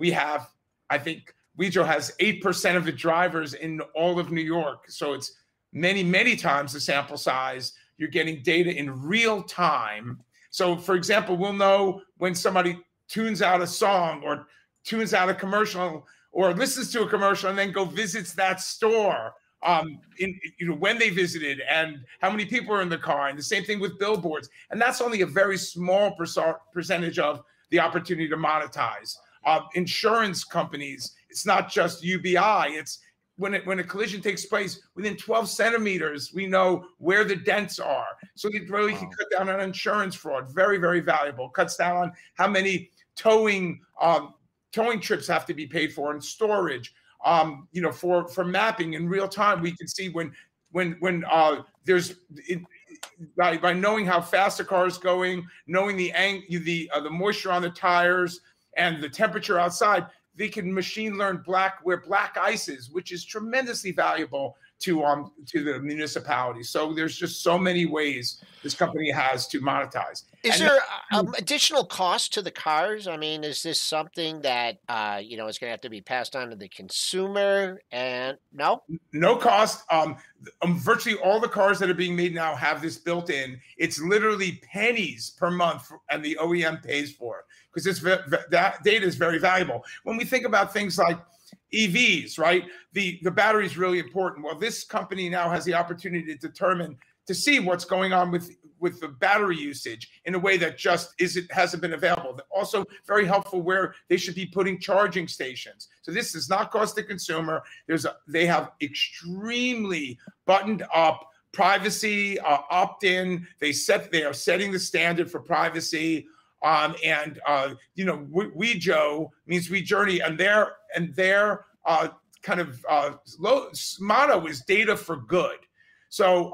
I think Wejo has 8% of the drivers in all of New York. So it's many, many times the sample size. You're getting data in real time. So, for example, we'll know when somebody tunes out a song or tunes out a commercial or listens to a commercial and then visits that store, when they visited and how many people are in the car. And the same thing with billboards. And that's only a very small percentage of the opportunity to monetize. Insurance companies, it's not just UBI. It's when a collision takes place, within 12 centimeters, we know where the dents are. So it really can cut down on insurance fraud. Very, very valuable. Cuts down on how many towing trips have to be paid for and storage. For mapping in real time, we can see when there's by knowing how fast a car is going, knowing the moisture on the tires and the temperature outside. They can machine learn where black ice is, which is tremendously valuable to the municipality. So there's just so many ways this company has to monetize. Is there additional cost to the cars? I mean, is this something that is going to have to be passed on to the consumer? And no cost. Virtually all the cars that are being made now have this built in. It's literally pennies per month, and the OEM pays for it because that data is very valuable. When we think about things like EVs, right? The battery is really important. Well, this company now has the opportunity to see what's going on with the battery usage in a way that just hasn't been available. Also very helpful where they should be putting charging stations. So this does not cost the consumer. They have extremely buttoned up privacy, opt-in. They are setting the standard for privacy. Wejo means WeJourney, and their kind of motto is data for good. So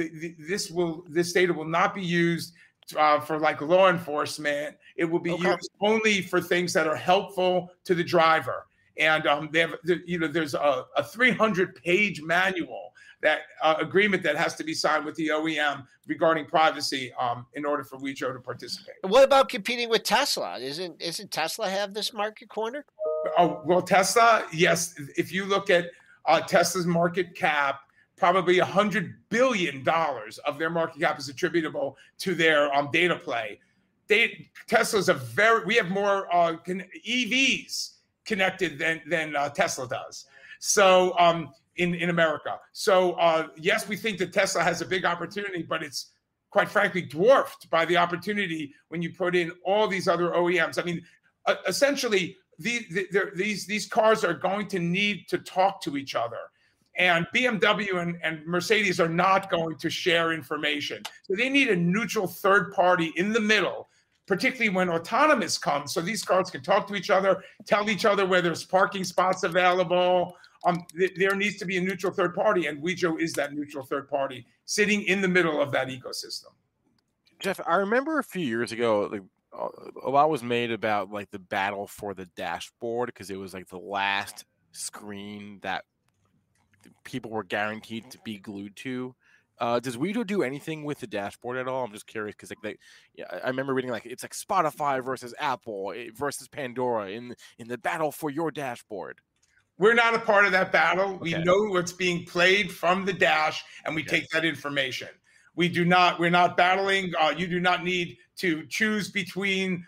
this data will not be used for like law enforcement. It will be used only for things that are helpful to the driver. And they have, there's a 300-page manual that agreement that has to be signed with the OEM regarding privacy in order for Wejo to participate. What about competing with Tesla? Isn't Tesla have this market corner? Oh, well, Tesla, yes. If you look at Tesla's market cap, probably $100 billion of their market cap is attributable to their data play. Tesla's we have more EVs connected than Tesla does. So in America. So yes, we think that Tesla has a big opportunity, but it's quite frankly dwarfed by the opportunity when you put in all these other OEMs. I mean, essentially, these cars are going to need to talk to each other. And BMW and Mercedes are not going to share information. So they need a neutral third party in the middle, particularly when autonomous comes. So these cars can talk to each other, tell each other where there's parking spots available. There needs to be a neutral third party, and Wejo is that neutral third party sitting in the middle of that ecosystem. Jeff, I remember a few years ago, like, a lot was made about like the battle for the dashboard because it was like the last screen that people were guaranteed to be glued to. Does Wejo do anything with the dashboard at all? I'm just curious because I remember reading like it's like Spotify versus Apple versus Pandora in the battle for your dashboard. We're not a part of that battle. Okay. We know what's being played from the dash, and we take that information. We're not battling. You do not need to choose between,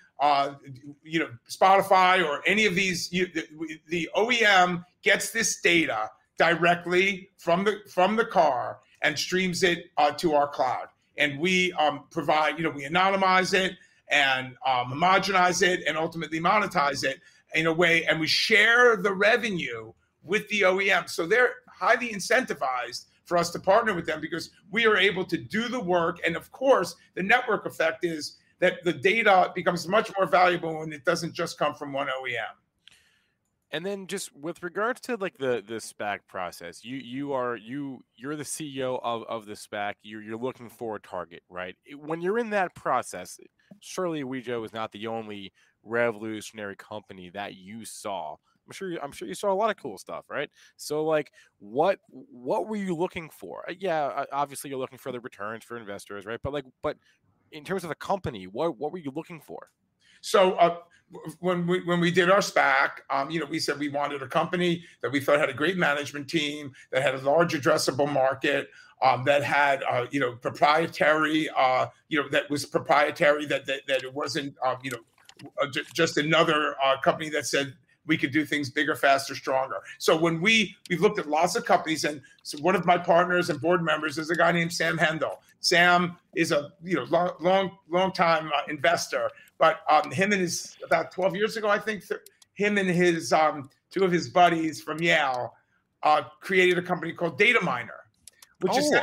Spotify or any of these. The OEM gets this data directly from the car and streams it to our cloud. And we provide, we anonymize it and homogenize it and ultimately monetize it in a way, and we share the revenue with the OEM. So they're highly incentivized for us to partner with them because we are able to do the work. And of course, the network effect is that the data becomes much more valuable when it doesn't just come from one OEM. And then just with regards to like the SPAC process, you're the CEO of the SPAC. You're looking for a target, right? When you're in that process, surely Wejo is not the only revolutionary company that you saw. I'm sure you saw a lot of cool stuff, right? So like what were you looking for? Yeah, obviously you're looking for the returns for investors, right? But in terms of the company, what were you looking for? So when we did our SPAC, we said we wanted a company that we thought had a great management team, that had a large addressable market, that had proprietary, that was proprietary, that it wasn't just another company that said we could do things bigger, faster, stronger. So when we looked at lots of companies, and so one of my partners and board members is a guy named Sam Hendel. Sam is a long time investor, but him and his about 12 years ago, I think, him and his two of his buddies from Yale created a company called Dataminr, which is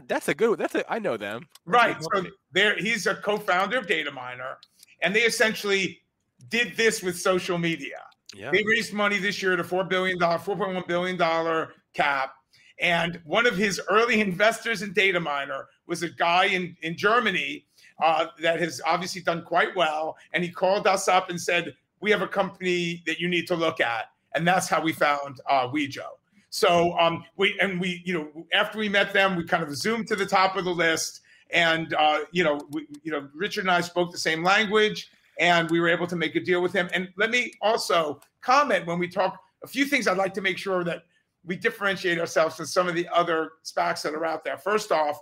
I know them. Right. So he's a co-founder of Dataminr, and they essentially did this with social media. Yeah. They raised money this year at a $4.1 billion cap. And one of his early investors in Dataminr was a guy in Germany that has obviously done quite well. And he called us up and said, we have a company that you need to look at. And that's how we found Wejo. So after we met them, we kind of zoomed to the top of the list. And, Richard and I spoke the same language. And we were able to make a deal with him. And let me also comment when we talk a few things I'd like to make sure that we differentiate ourselves from some of the other SPACs that are out there. First off,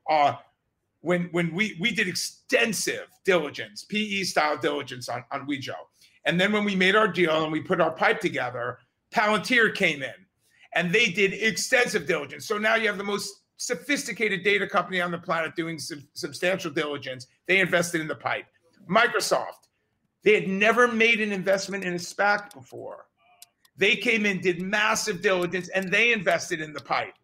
when we did extensive diligence, PE-style diligence on Wejo. And then when we made our deal and we put our pipe together, Palantir came in and they did extensive diligence. So now you have the most sophisticated data company on the planet doing substantial diligence. They invested in the pipe. Microsoft, they had never made an investment in a SPAC before. They came in, did massive diligence, and they invested in the pipe.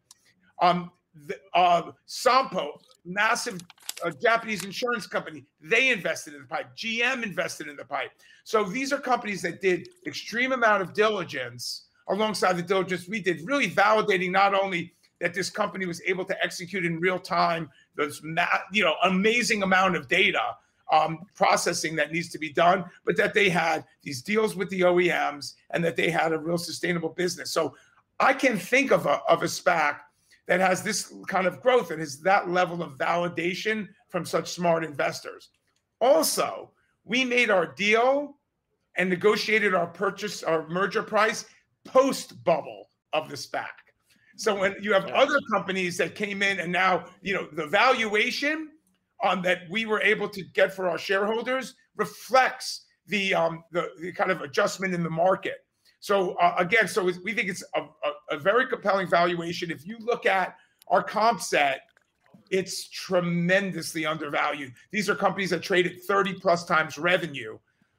Sompo, massive Japanese insurance company, they invested in the pipe. GM invested in the pipe. So these are companies that did extreme amount of diligence alongside the diligence we did, really validating not only that this company was able to execute in real time those amazing amount of data processing that needs to be done, but that they had these deals with the OEMs and that they had a real sustainable business. So I can think of a SPAC that has this kind of growth and is that level of validation from such smart investors. Also, we made our deal and negotiated our merger price post-bubble of the SPAC. So when you have other companies that came in and now, the valuation that we were able to get for our shareholders reflects the kind of adjustment in the market. So we think it's a very compelling valuation. If you look at our comp set, it's tremendously undervalued. These are companies that trade at 30 plus times revenue.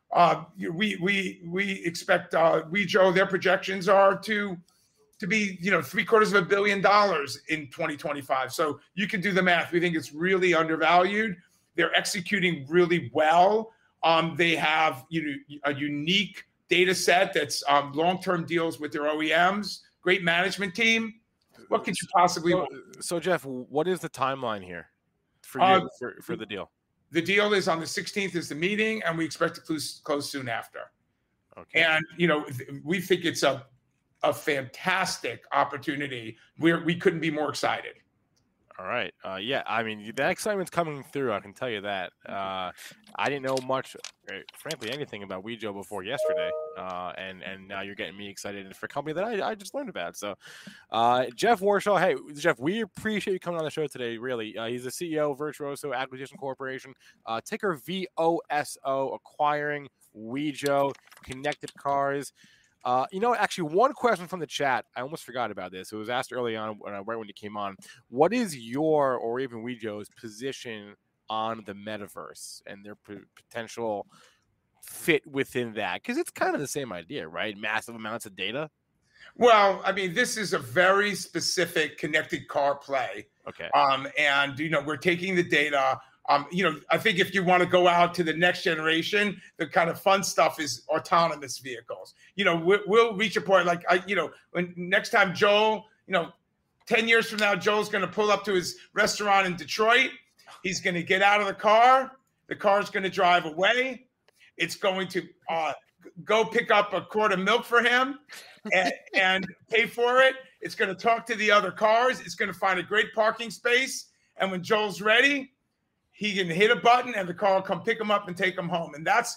We expect Wejo, their projections are to be $750 million in 2025. So you can do the math. We think it's really undervalued. They're executing really well. They have a unique data set that's long-term deals with their OEMs. Great management team. What could you possibly want? So Jeff, what is the timeline here for you for the deal? The deal is on the 16th is the meeting, and we expect to close soon after. Okay. And we think it's a fantastic opportunity. We couldn't be more excited. All right. Yeah, I mean, that excitement's coming through. I can tell you that. I didn't know much, frankly, anything about Wejo before yesterday. And now you're getting me excited for a company that I just learned about. So, Jeff Warshaw, hey, Jeff, we appreciate you coming on the show today, really. He's the CEO of Virtuoso Acquisition Corporation, ticker VOSO, acquiring Wejo, Connected Cars. Actually, one question from the chat. I almost forgot about this. It was asked early on, right when you came on. What is your, or even Wejo's, position on the metaverse and their potential fit within that? Because it's kind of the same idea, right? Massive amounts of data. Well, I mean, this is a very specific connected car play. Okay. And we're taking the data. I think if you want to go out to the next generation, the kind of fun stuff is autonomous vehicles. We'll reach a point when next time Joel, 10 years from now, Joel's going to pull up to his restaurant in Detroit. He's going to get out of the car. The car's going to drive away. It's going to go pick up a quart of milk for him and pay for it. It's going to talk to the other cars. It's going to find a great parking space. And when Joel's ready, he can hit a button and the car will come pick him up and take him home. And that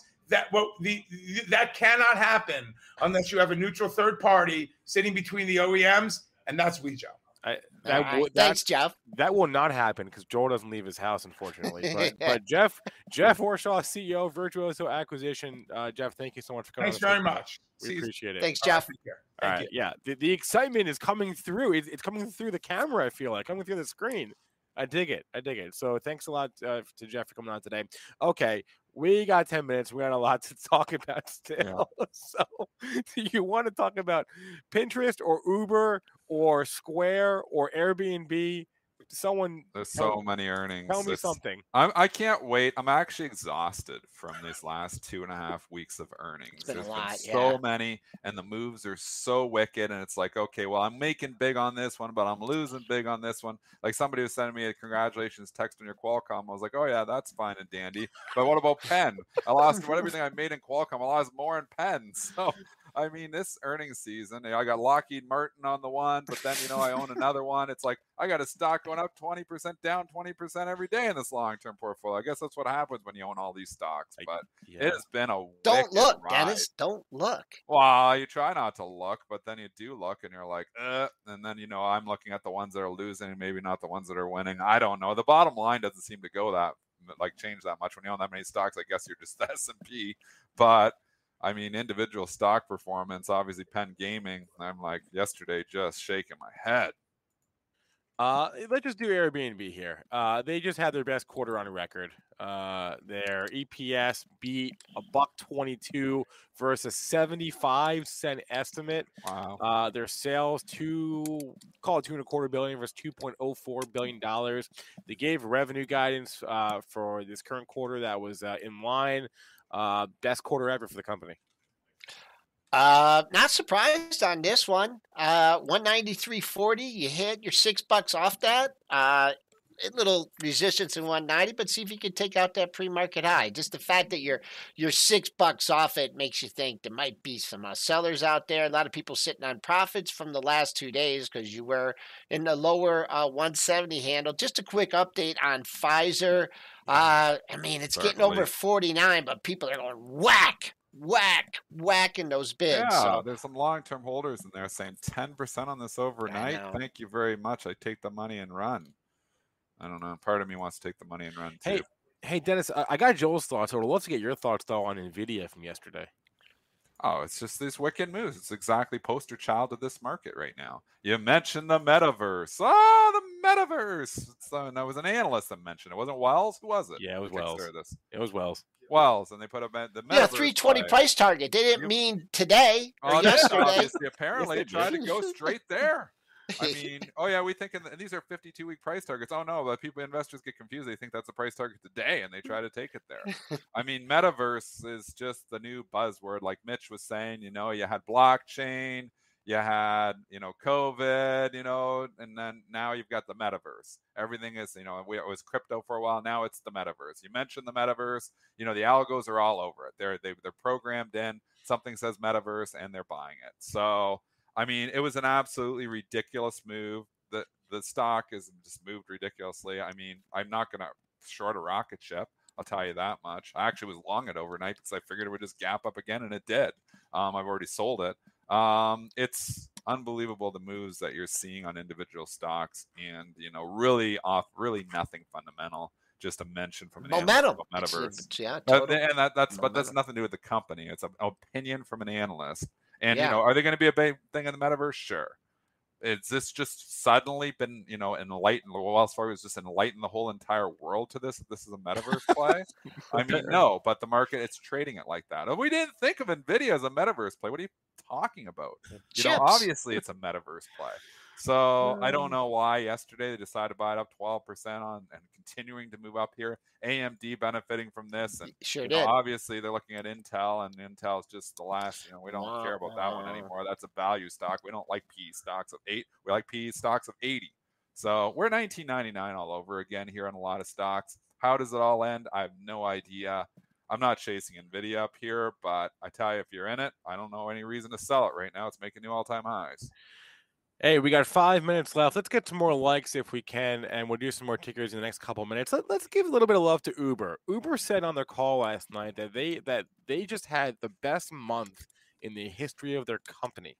cannot happen unless you have a neutral third party sitting between the OEMs, and that's Wejo. Thanks, Jeff. That will not happen because Joel doesn't leave his house, unfortunately. But Jeff Warshaw, CEO of Virtuoso Acquisition. Jeff, thank you so much for coming. Thanks very much. We appreciate it. Thanks, Jeff. All right, yeah. The excitement is coming through. It's coming through the camera, I feel like. Coming through the screen. I dig it. So thanks a lot to Jeff for coming on today. Okay, we got 10 minutes. We got a lot to talk about still. Yeah. So do you want to talk about Pinterest or Uber or Square or Airbnb? There's so many earnings. Tell me something. I can't wait. I'm actually exhausted from these last 2.5 weeks of earnings. It's been There's a lot, been so many, and the moves are so wicked. And it's like, okay, well, I'm making big on this one, but I'm losing big on this one. Like somebody was sending me a congratulations text on your Qualcomm. I was like, oh yeah, that's fine and dandy. But what about Penn? I lost everything I made in Qualcomm. I lost more in Penn. So I mean, this earnings season, I got Lockheed Martin on the one, but then, I own another one. It's like I got a stock going up 20%, down 20% every day in this long-term portfolio. I guess that's what happens when you own all these stocks. But it has been a Don't look, ride. Dennis. Don't look. Well, you try not to look, but then you do look, and you're like, and then, I'm looking at the ones that are losing, and maybe not the ones that are winning. I don't know. The bottom line doesn't seem to go change that much when you own that many stocks. I guess you're just the S&P, but I mean, individual stock performance, obviously Penn Gaming, I'm like yesterday just shaking my head. Let's just do Airbnb here. They just had their best quarter on record. Their EPS beat $1.22 versus 75-cent estimate. Wow. Their sales call it $2.25 billion versus $2.04 billion. They gave revenue guidance for this current quarter that was in line. Best quarter ever for the company. Not surprised on this one. 193.40. You hit your $6 off that. A little resistance in 190, but see if you can take out that pre-market high. Just the fact that you're $6 off it makes you think there might be some sellers out there. A lot of people sitting on profits from the last 2 days because you were in the lower 170 handle. Just a quick update on Pfizer. I mean, it's getting over 49, but people are going whacking those bids. Yeah, so. There's some long-term holders in there saying 10% on this overnight. Thank you very much. I take the money and run. I don't know. Part of me wants to take the money and run too. Hey, Dennis, I got Joel's thoughts. I would love to get your thoughts though on Nvidia from yesterday. Oh, it's just these wicked moves. It's exactly poster child of this market right now. You mentioned the metaverse. Oh, the metaverse. That was an analyst that mentioned it. Wasn't Wells? Who was it? Yeah, it was Wells. It was Wells. Wells, and they put up the metaverse. Yeah, 320 price target. They didn't mean today or yesterday. Obviously, apparently, they tried to go straight there. I mean, we think these are 52-week price targets. Oh no, but investors get confused. They think that's the price target today, and they try to take it there. I mean, metaverse is just the new buzzword. Like Mitch was saying, you had blockchain, you had, COVID, and then now you've got the metaverse. Everything is, it was crypto for a while. Now it's the metaverse. You mentioned the metaverse. The algos are all over it. They're programmed in. Something says metaverse, and they're buying it. So. I mean, it was an absolutely ridiculous move. The stock has just moved ridiculously. I mean, I'm not going to short a rocket ship. I'll tell you that much. I actually was long it overnight because I figured it would just gap up again, and it did. I've already sold it. It's unbelievable the moves that you're seeing on individual stocks, and really nothing fundamental. Just a mention from an momentum metaverse. Yeah, totally. And that's nothing to do with the company. It's an opinion from an analyst. And, are they going to be a big thing in the metaverse? Sure. Is this just suddenly been, enlightened? Wells Fargo has just enlightened the whole entire world to this. This is a metaverse play. I mean, no, but the market, it's trading it like that. We didn't think of NVIDIA as a metaverse play. What are you talking about? Obviously it's a metaverse play. So I don't know why yesterday they decided to buy it up 12% on and continuing to move up here. AMD benefiting from this, and did. Obviously they're looking at Intel, and Intel is just the last. We don't care about that one anymore. That's a value stock. We don't like PE stocks of 8. We like PE stocks of 80. So we're 1999 all over again here on a lot of stocks. How does it all end? I have no idea. I'm not chasing NVIDIA up here, but I tell you, if you're in it, I don't know any reason to sell it right now. It's making new all-time highs. Hey, we got 5 minutes left. Let's get some more likes if we can, and we'll do some more tickers in the next couple minutes. Let's give a little bit of love to Uber. Uber said on their call last night that they just had the best month in the history of their company.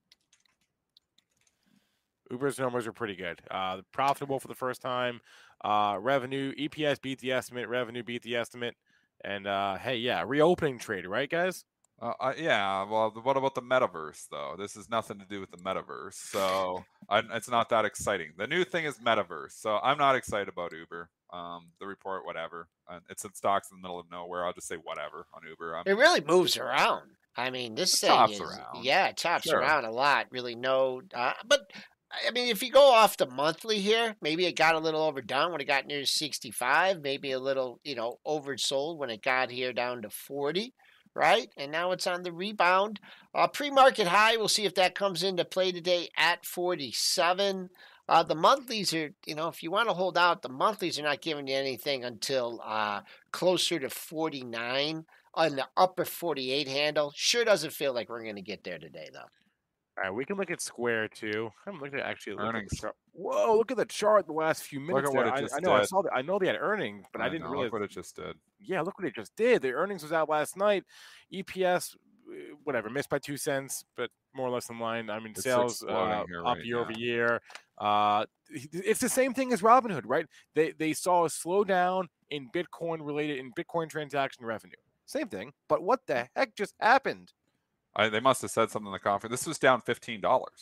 Uber's numbers are pretty good. Profitable for the first time. Revenue, EPS beat the estimate. Revenue beat the estimate. And reopening trade, right, guys? Well, what about the metaverse, though? This has nothing to do with the metaverse, so it's not that exciting. The new thing is metaverse, so I'm not excited about Uber. The report, whatever. It's in stocks in the middle of nowhere. I'll just say whatever on Uber. It really moves around. I mean, this thing chops around. Yeah, it chops around a lot. Really but I mean, if you go off the monthly here, maybe it got a little overdone when it got near 65. Maybe a little, oversold when it got here down to 40. Right? And now it's on the rebound. Pre-market high, we'll see if that comes into play today at 47. The monthlies are, if you want to hold out, the monthlies are not giving you anything until closer to 49 on the upper 48 handle. Sure doesn't feel like we're going to get there today, though. All right, we can look at Square too. I'm looking at earnings. Whoa, look at the chart the last few minutes. Look at what it just did. I know they had earnings, but I didn't realize what it just did. Yeah, look what it just did. The earnings was out last night. EPS, whatever, missed by 2 cents, but more or less in line. I mean, sales up year over year. It's the same thing as Robinhood, right? They saw a slowdown in Bitcoin transaction revenue. Same thing, but what the heck just happened? They must have said something in the conference. This was down $15.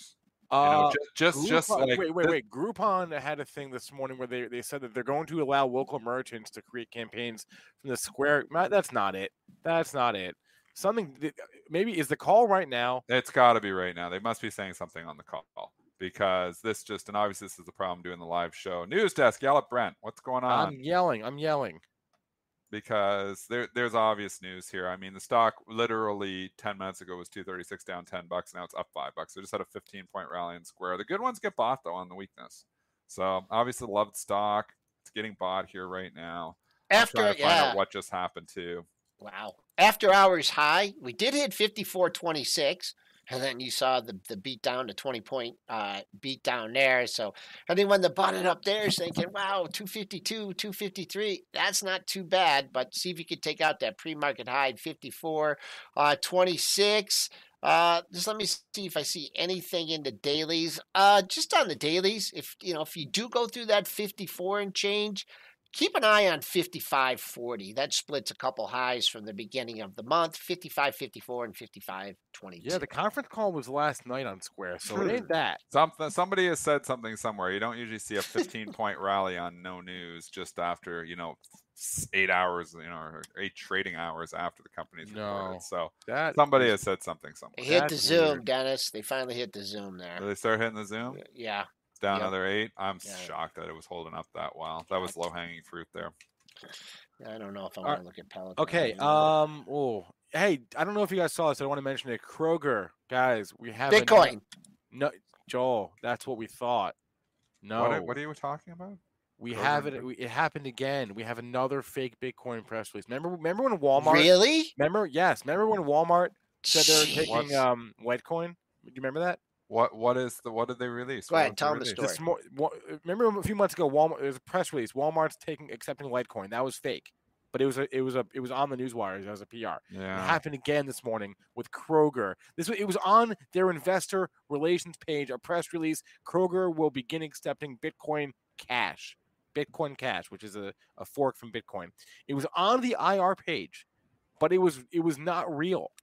Wait. Groupon had a thing this morning where they said that they're going to allow local merchants to create campaigns from the Square. That's not it. Something maybe is the call right now. It's got to be right now. They must be saying something on the call because and obviously this is the problem doing the live show. News desk, yell at Brent. What's going on? I'm yelling. because there's obvious news here. I mean, the stock literally 10 minutes ago was 236 down $10. Now it's up $5. So just had a 15-point rally in Square. The good ones get bought though on the weakness. So obviously loved stock. It's getting bought here right now. After I'm trying to find out what just happened too. Wow. After hours high, we did hit 54.26. And then you saw the beat down to 20-point beat down there. So anyone that bought it up there is thinking, wow, 252, 253, that's not too bad. But see if you could take out that pre-market high, 54.26. Just let me see if I see anything in the dailies. Just on the dailies, if you do go through that 54 and change, keep an eye on 55.40. That splits a couple highs from the beginning of the month, 55.54 and 55.22. Yeah, the conference call was last night on Square, so it ain't that. Somebody has said something somewhere. You don't usually see a 15-point rally on no news just after, 8 hours, or 8 trading hours after the company's reported. So somebody has said something somewhere. They hit the Zoom, Dennis. They finally hit the Zoom there. Did they start hitting the Zoom? Yeah. Down another 8. I'm shocked that it was holding up that well. That was low-hanging fruit there. I don't know if I want to look at Peloton. Okay. Hey, I don't know if you guys saw this. I want to mention it. Kroger, guys, we have Bitcoin. No, Joel, that's what we thought. No. What are you talking about? We have it. It happened again. We have another fake Bitcoin press release. Remember when Walmart? Really? Remember? Yes. Remember when Walmart said they were taking Litecoin? Do you remember that? What did they release? Go ahead, tell them the story. Remember a few months ago, Walmart, there was a press release. Walmart's accepting Litecoin. That was fake, but it was on the newswires as a PR. Yeah. It happened again this morning with Kroger. It was on their investor relations page, a press release. Kroger will begin accepting Bitcoin Cash, which is a fork from Bitcoin. It was on the IR page, but it was not real.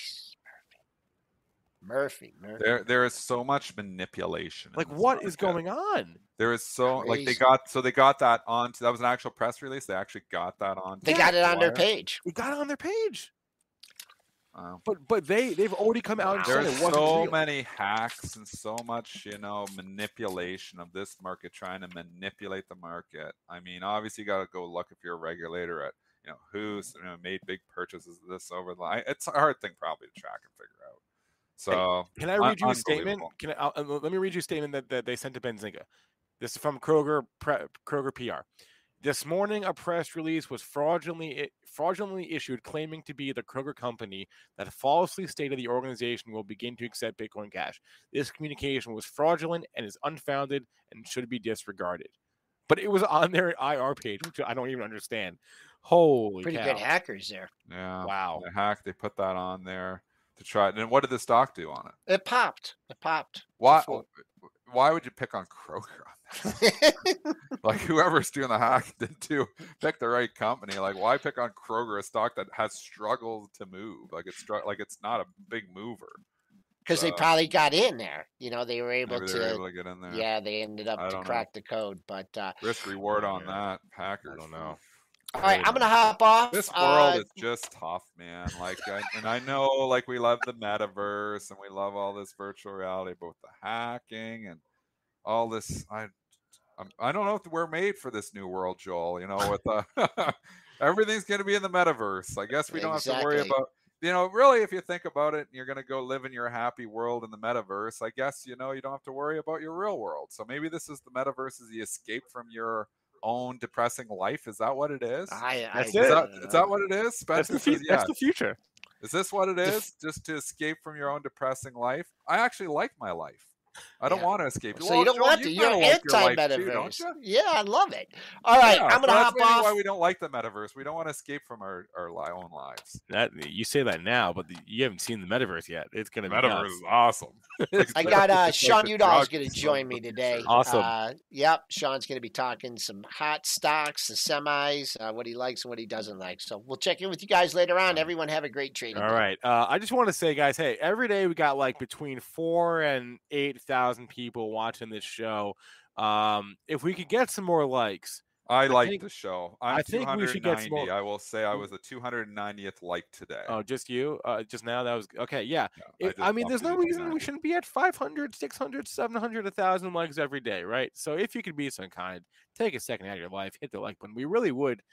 Murphy. There is so much manipulation. Like, what is going on? There is so crazy. They got that on. That was an actual press release. They actually got that on. They got it on their page. We got it on their page. But they've already come out and said it wasn't so real. many hacks and so much manipulation of this market, trying to manipulate the market. I mean, obviously you got to go look if you're a regulator at who's made big purchases of this over the line. It's a hard thing probably to track and figure out. So can I read you a statement? Let me read you a statement that they sent to Benzinga. This is from Kroger PR. This morning, a press release was fraudulently issued claiming to be the Kroger company that falsely stated the organization will begin to accept Bitcoin Cash. This communication was fraudulent and is unfounded and should be disregarded. But it was on their IR page, which I don't even understand. Holy Pretty cow. Good hackers there. Yeah. Wow. They put that on there to try. And what did the stock do on it? It popped. Why would you pick on Kroger on that? Like, whoever's doing the hack didn't pick the right company. Like, why pick on Kroger, a stock that has struggled to move? Like, it's not a big mover. Because they probably got in there. They were able to get in there. Yeah, they ended up to crack the code. But risk reward on that, hackers. I don't know. All right, I'm gonna hop off. This world is just tough, man. Like, I know, like, we love the metaverse and we love all this virtual reality, but with the hacking and all this, I don't know if we're made for this new world, Joel. With everything's going to be in the metaverse. I guess we don't have to worry about. Really, if you think about it, you're going to go live in your happy world in the metaverse. I guess you don't have to worry about your real world. So maybe this is the metaverse is the escape from your own depressing life. Is that what it is? Is that what it is? That's the future. Is this what it is? Just to escape from your own depressing life? I actually like my life. I don't want to escape. So you don't want to. You're anti-metaverse. Yeah, I love it. All right, I'm going to hop off. That's why we don't like the metaverse. We don't want to escape from our own lives. You say that now, but you haven't seen the metaverse yet. It's going to be metaverse is awesome. I got Sean Udall is going to join me today. Awesome. Yep, Sean's going to be talking some hot stocks, the semis, what he likes and what he doesn't like. So we'll check in with you guys later on. Everyone have a great trading. All right. I just want to say, guys, hey, every day we got like between 4,000 and 8,000 people watching this show. If we could get some more likes. I like the show. I think we should get some more. I will say I was a 290th like today. Oh, just you? Just now? That was okay. Yeah. I mean, there's no reason we shouldn't be at 500, 600, 700, 1,000 likes every day, right? So if you could be so kind, take a second out of your life, hit the like button. We really would.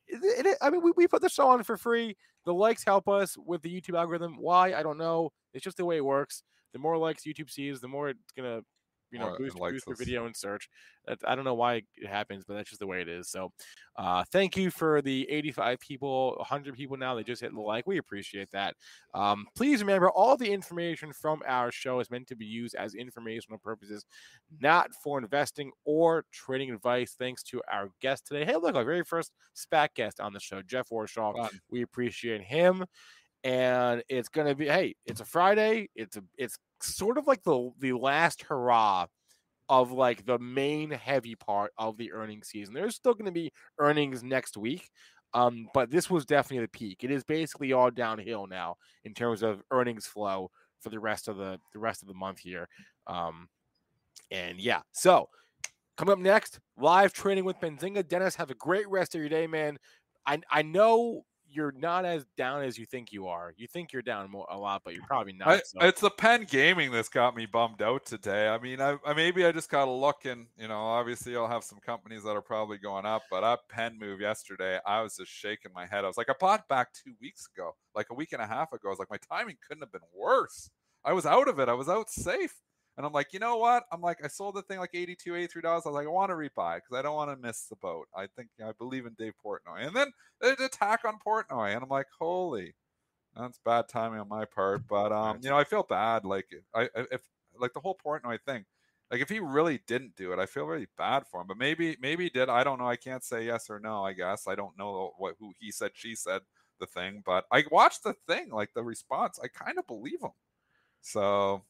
I mean, we put the show on for free. The likes help us with the YouTube algorithm. Why? I don't know. It's just the way it works. The more likes YouTube sees, the more it's gonna, boost the video in search. I don't know why it happens, but that's just the way it is. So, thank you for the 85 people, 100 people now. They just hit the like. We appreciate that. Please remember, all the information from our show is meant to be used as informational purposes, not for investing or trading advice. Thanks to our guest today. Hey, look, our very first SPAC guest on the show, Jeff Warshaw. Wow. We appreciate him. And it's going to be, hey, it's a Friday. It's sort of like the last hurrah of like the main heavy part of the earnings season. There's still going to be earnings next week. But this was definitely the peak. It is basically all downhill now in terms of earnings flow for the rest of the month here. And yeah, so coming up next, live trading with Benzinga. Dennis, have a great rest of your day, man. I know you're not as down as you think you are. You think you're down a lot, but you're probably not. It's the Penn Gaming that's got me bummed out today. I mean, I maybe I just got to look, and obviously I'll have some companies that are probably going up, but that Penn move yesterday, I was just shaking my head. I was like, I bought back 2 weeks ago, like a week and a half ago. I was like, my timing couldn't have been worse. I was out of it. I was out safe. And I'm like, you know what? I'm like, I sold the thing like $82, $83. I was like, I want to rebuy because I don't want to miss the boat. I believe in Dave Portnoy. And then the attack on Portnoy. And I'm like, holy, that's bad timing on my part. But, I feel bad. Like, if the whole Portnoy thing, like if he really didn't do it, I feel really bad for him. But maybe he did. I don't know. I can't say yes or no, I guess. I don't know who he said, she said the thing. But I watched the thing, like the response. I kind of believe him. So,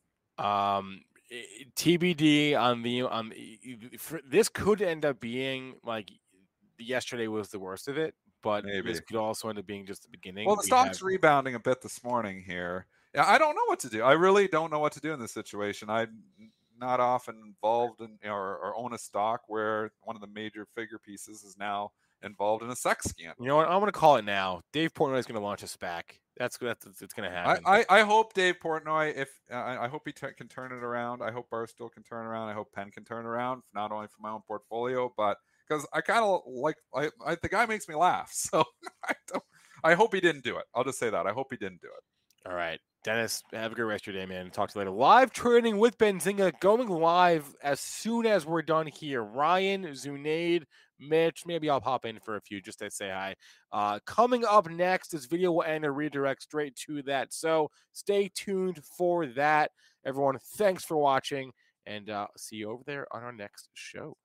TBD on this could end up being like yesterday was the worst of it, but maybe this could also end up being just the beginning. Well, the stock's rebounding a bit this morning here. Yeah, I don't know what to do. I really don't know what to do in this situation. I'm not often involved in or own a stock where one of the major figure pieces is now involved in a sex scandal. You know what? I'm going to call it now. Dave Portnoy is going to launch a SPAC. It's going to happen. I hope Dave Portnoy, I hope he can turn it around. I hope Barstool can turn around. I hope Penn can turn around, not only for my own portfolio, but because I kind of like the guy makes me laugh. So I hope he didn't do it. I'll just say that. I hope he didn't do it. All right. Dennis, have a good rest of your day, man. Talk to you later. Live trading with Benzinga going live as soon as we're done here. Ryan, Zunaid, Mitch, maybe I'll pop in for a few just to say hi. Coming up next, this video will end and redirect straight to that. So stay tuned for that. Everyone, thanks for watching, and see you over there on our next show.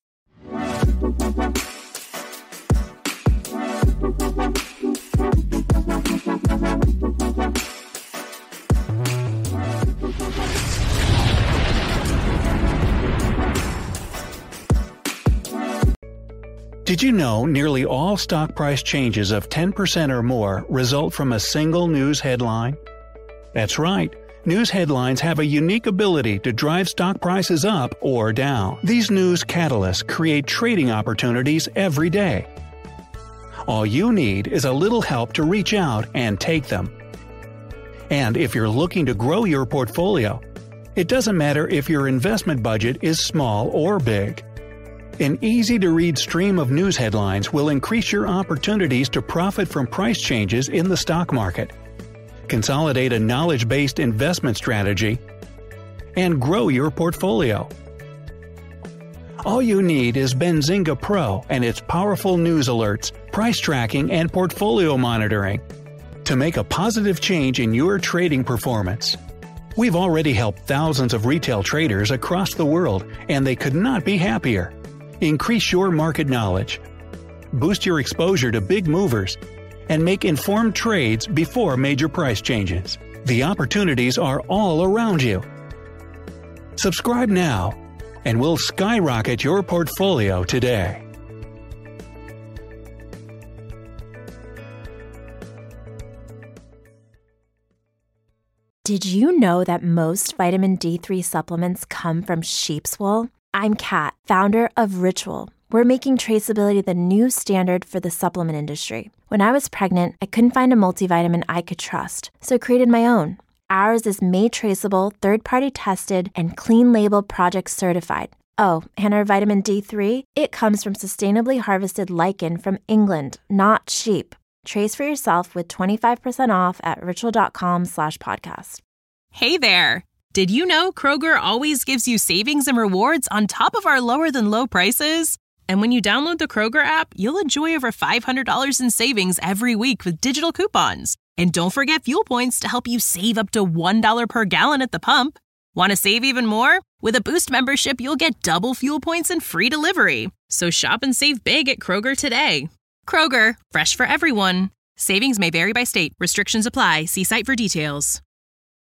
Did you know nearly all stock price changes of 10% or more result from a single news headline? That's right. News headlines have a unique ability to drive stock prices up or down. These news catalysts create trading opportunities every day. All you need is a little help to reach out and take them. And if you're looking to grow your portfolio, it doesn't matter if your investment budget is small or big. An easy-to-read stream of news headlines will increase your opportunities to profit from price changes in the stock market, consolidate a knowledge-based investment strategy, and grow your portfolio. All you need is Benzinga Pro and its powerful news alerts, price tracking, and portfolio monitoring to make a positive change in your trading performance. We've already helped thousands of retail traders across the world, and they could not be happier. Increase your market knowledge, boost your exposure to big movers, and make informed trades before major price changes. The opportunities are all around you. Subscribe now, and we'll skyrocket your portfolio today. Did you know that most vitamin D3 supplements come from sheep's wool? I'm Kat, founder of Ritual. We're making traceability the new standard for the supplement industry. When I was pregnant, I couldn't find a multivitamin I could trust, so I created my own. Ours is made traceable, third-party tested, and clean label project certified. Oh, and our vitamin D3? It comes from sustainably harvested lichen from England, not sheep. Trace for yourself with 25% off at ritual.com/podcast. Hey there! Did you know Kroger always gives you savings and rewards on top of our lower than low prices? And when you download the Kroger app, you'll enjoy over $500 in savings every week with digital coupons. And don't forget fuel points to help you save up to $1 per gallon at the pump. Want to save even more? With a Boost membership, you'll get double fuel points and free delivery. So shop and save big at Kroger today. Kroger, fresh for everyone. Savings may vary by state. Restrictions apply. See site for details.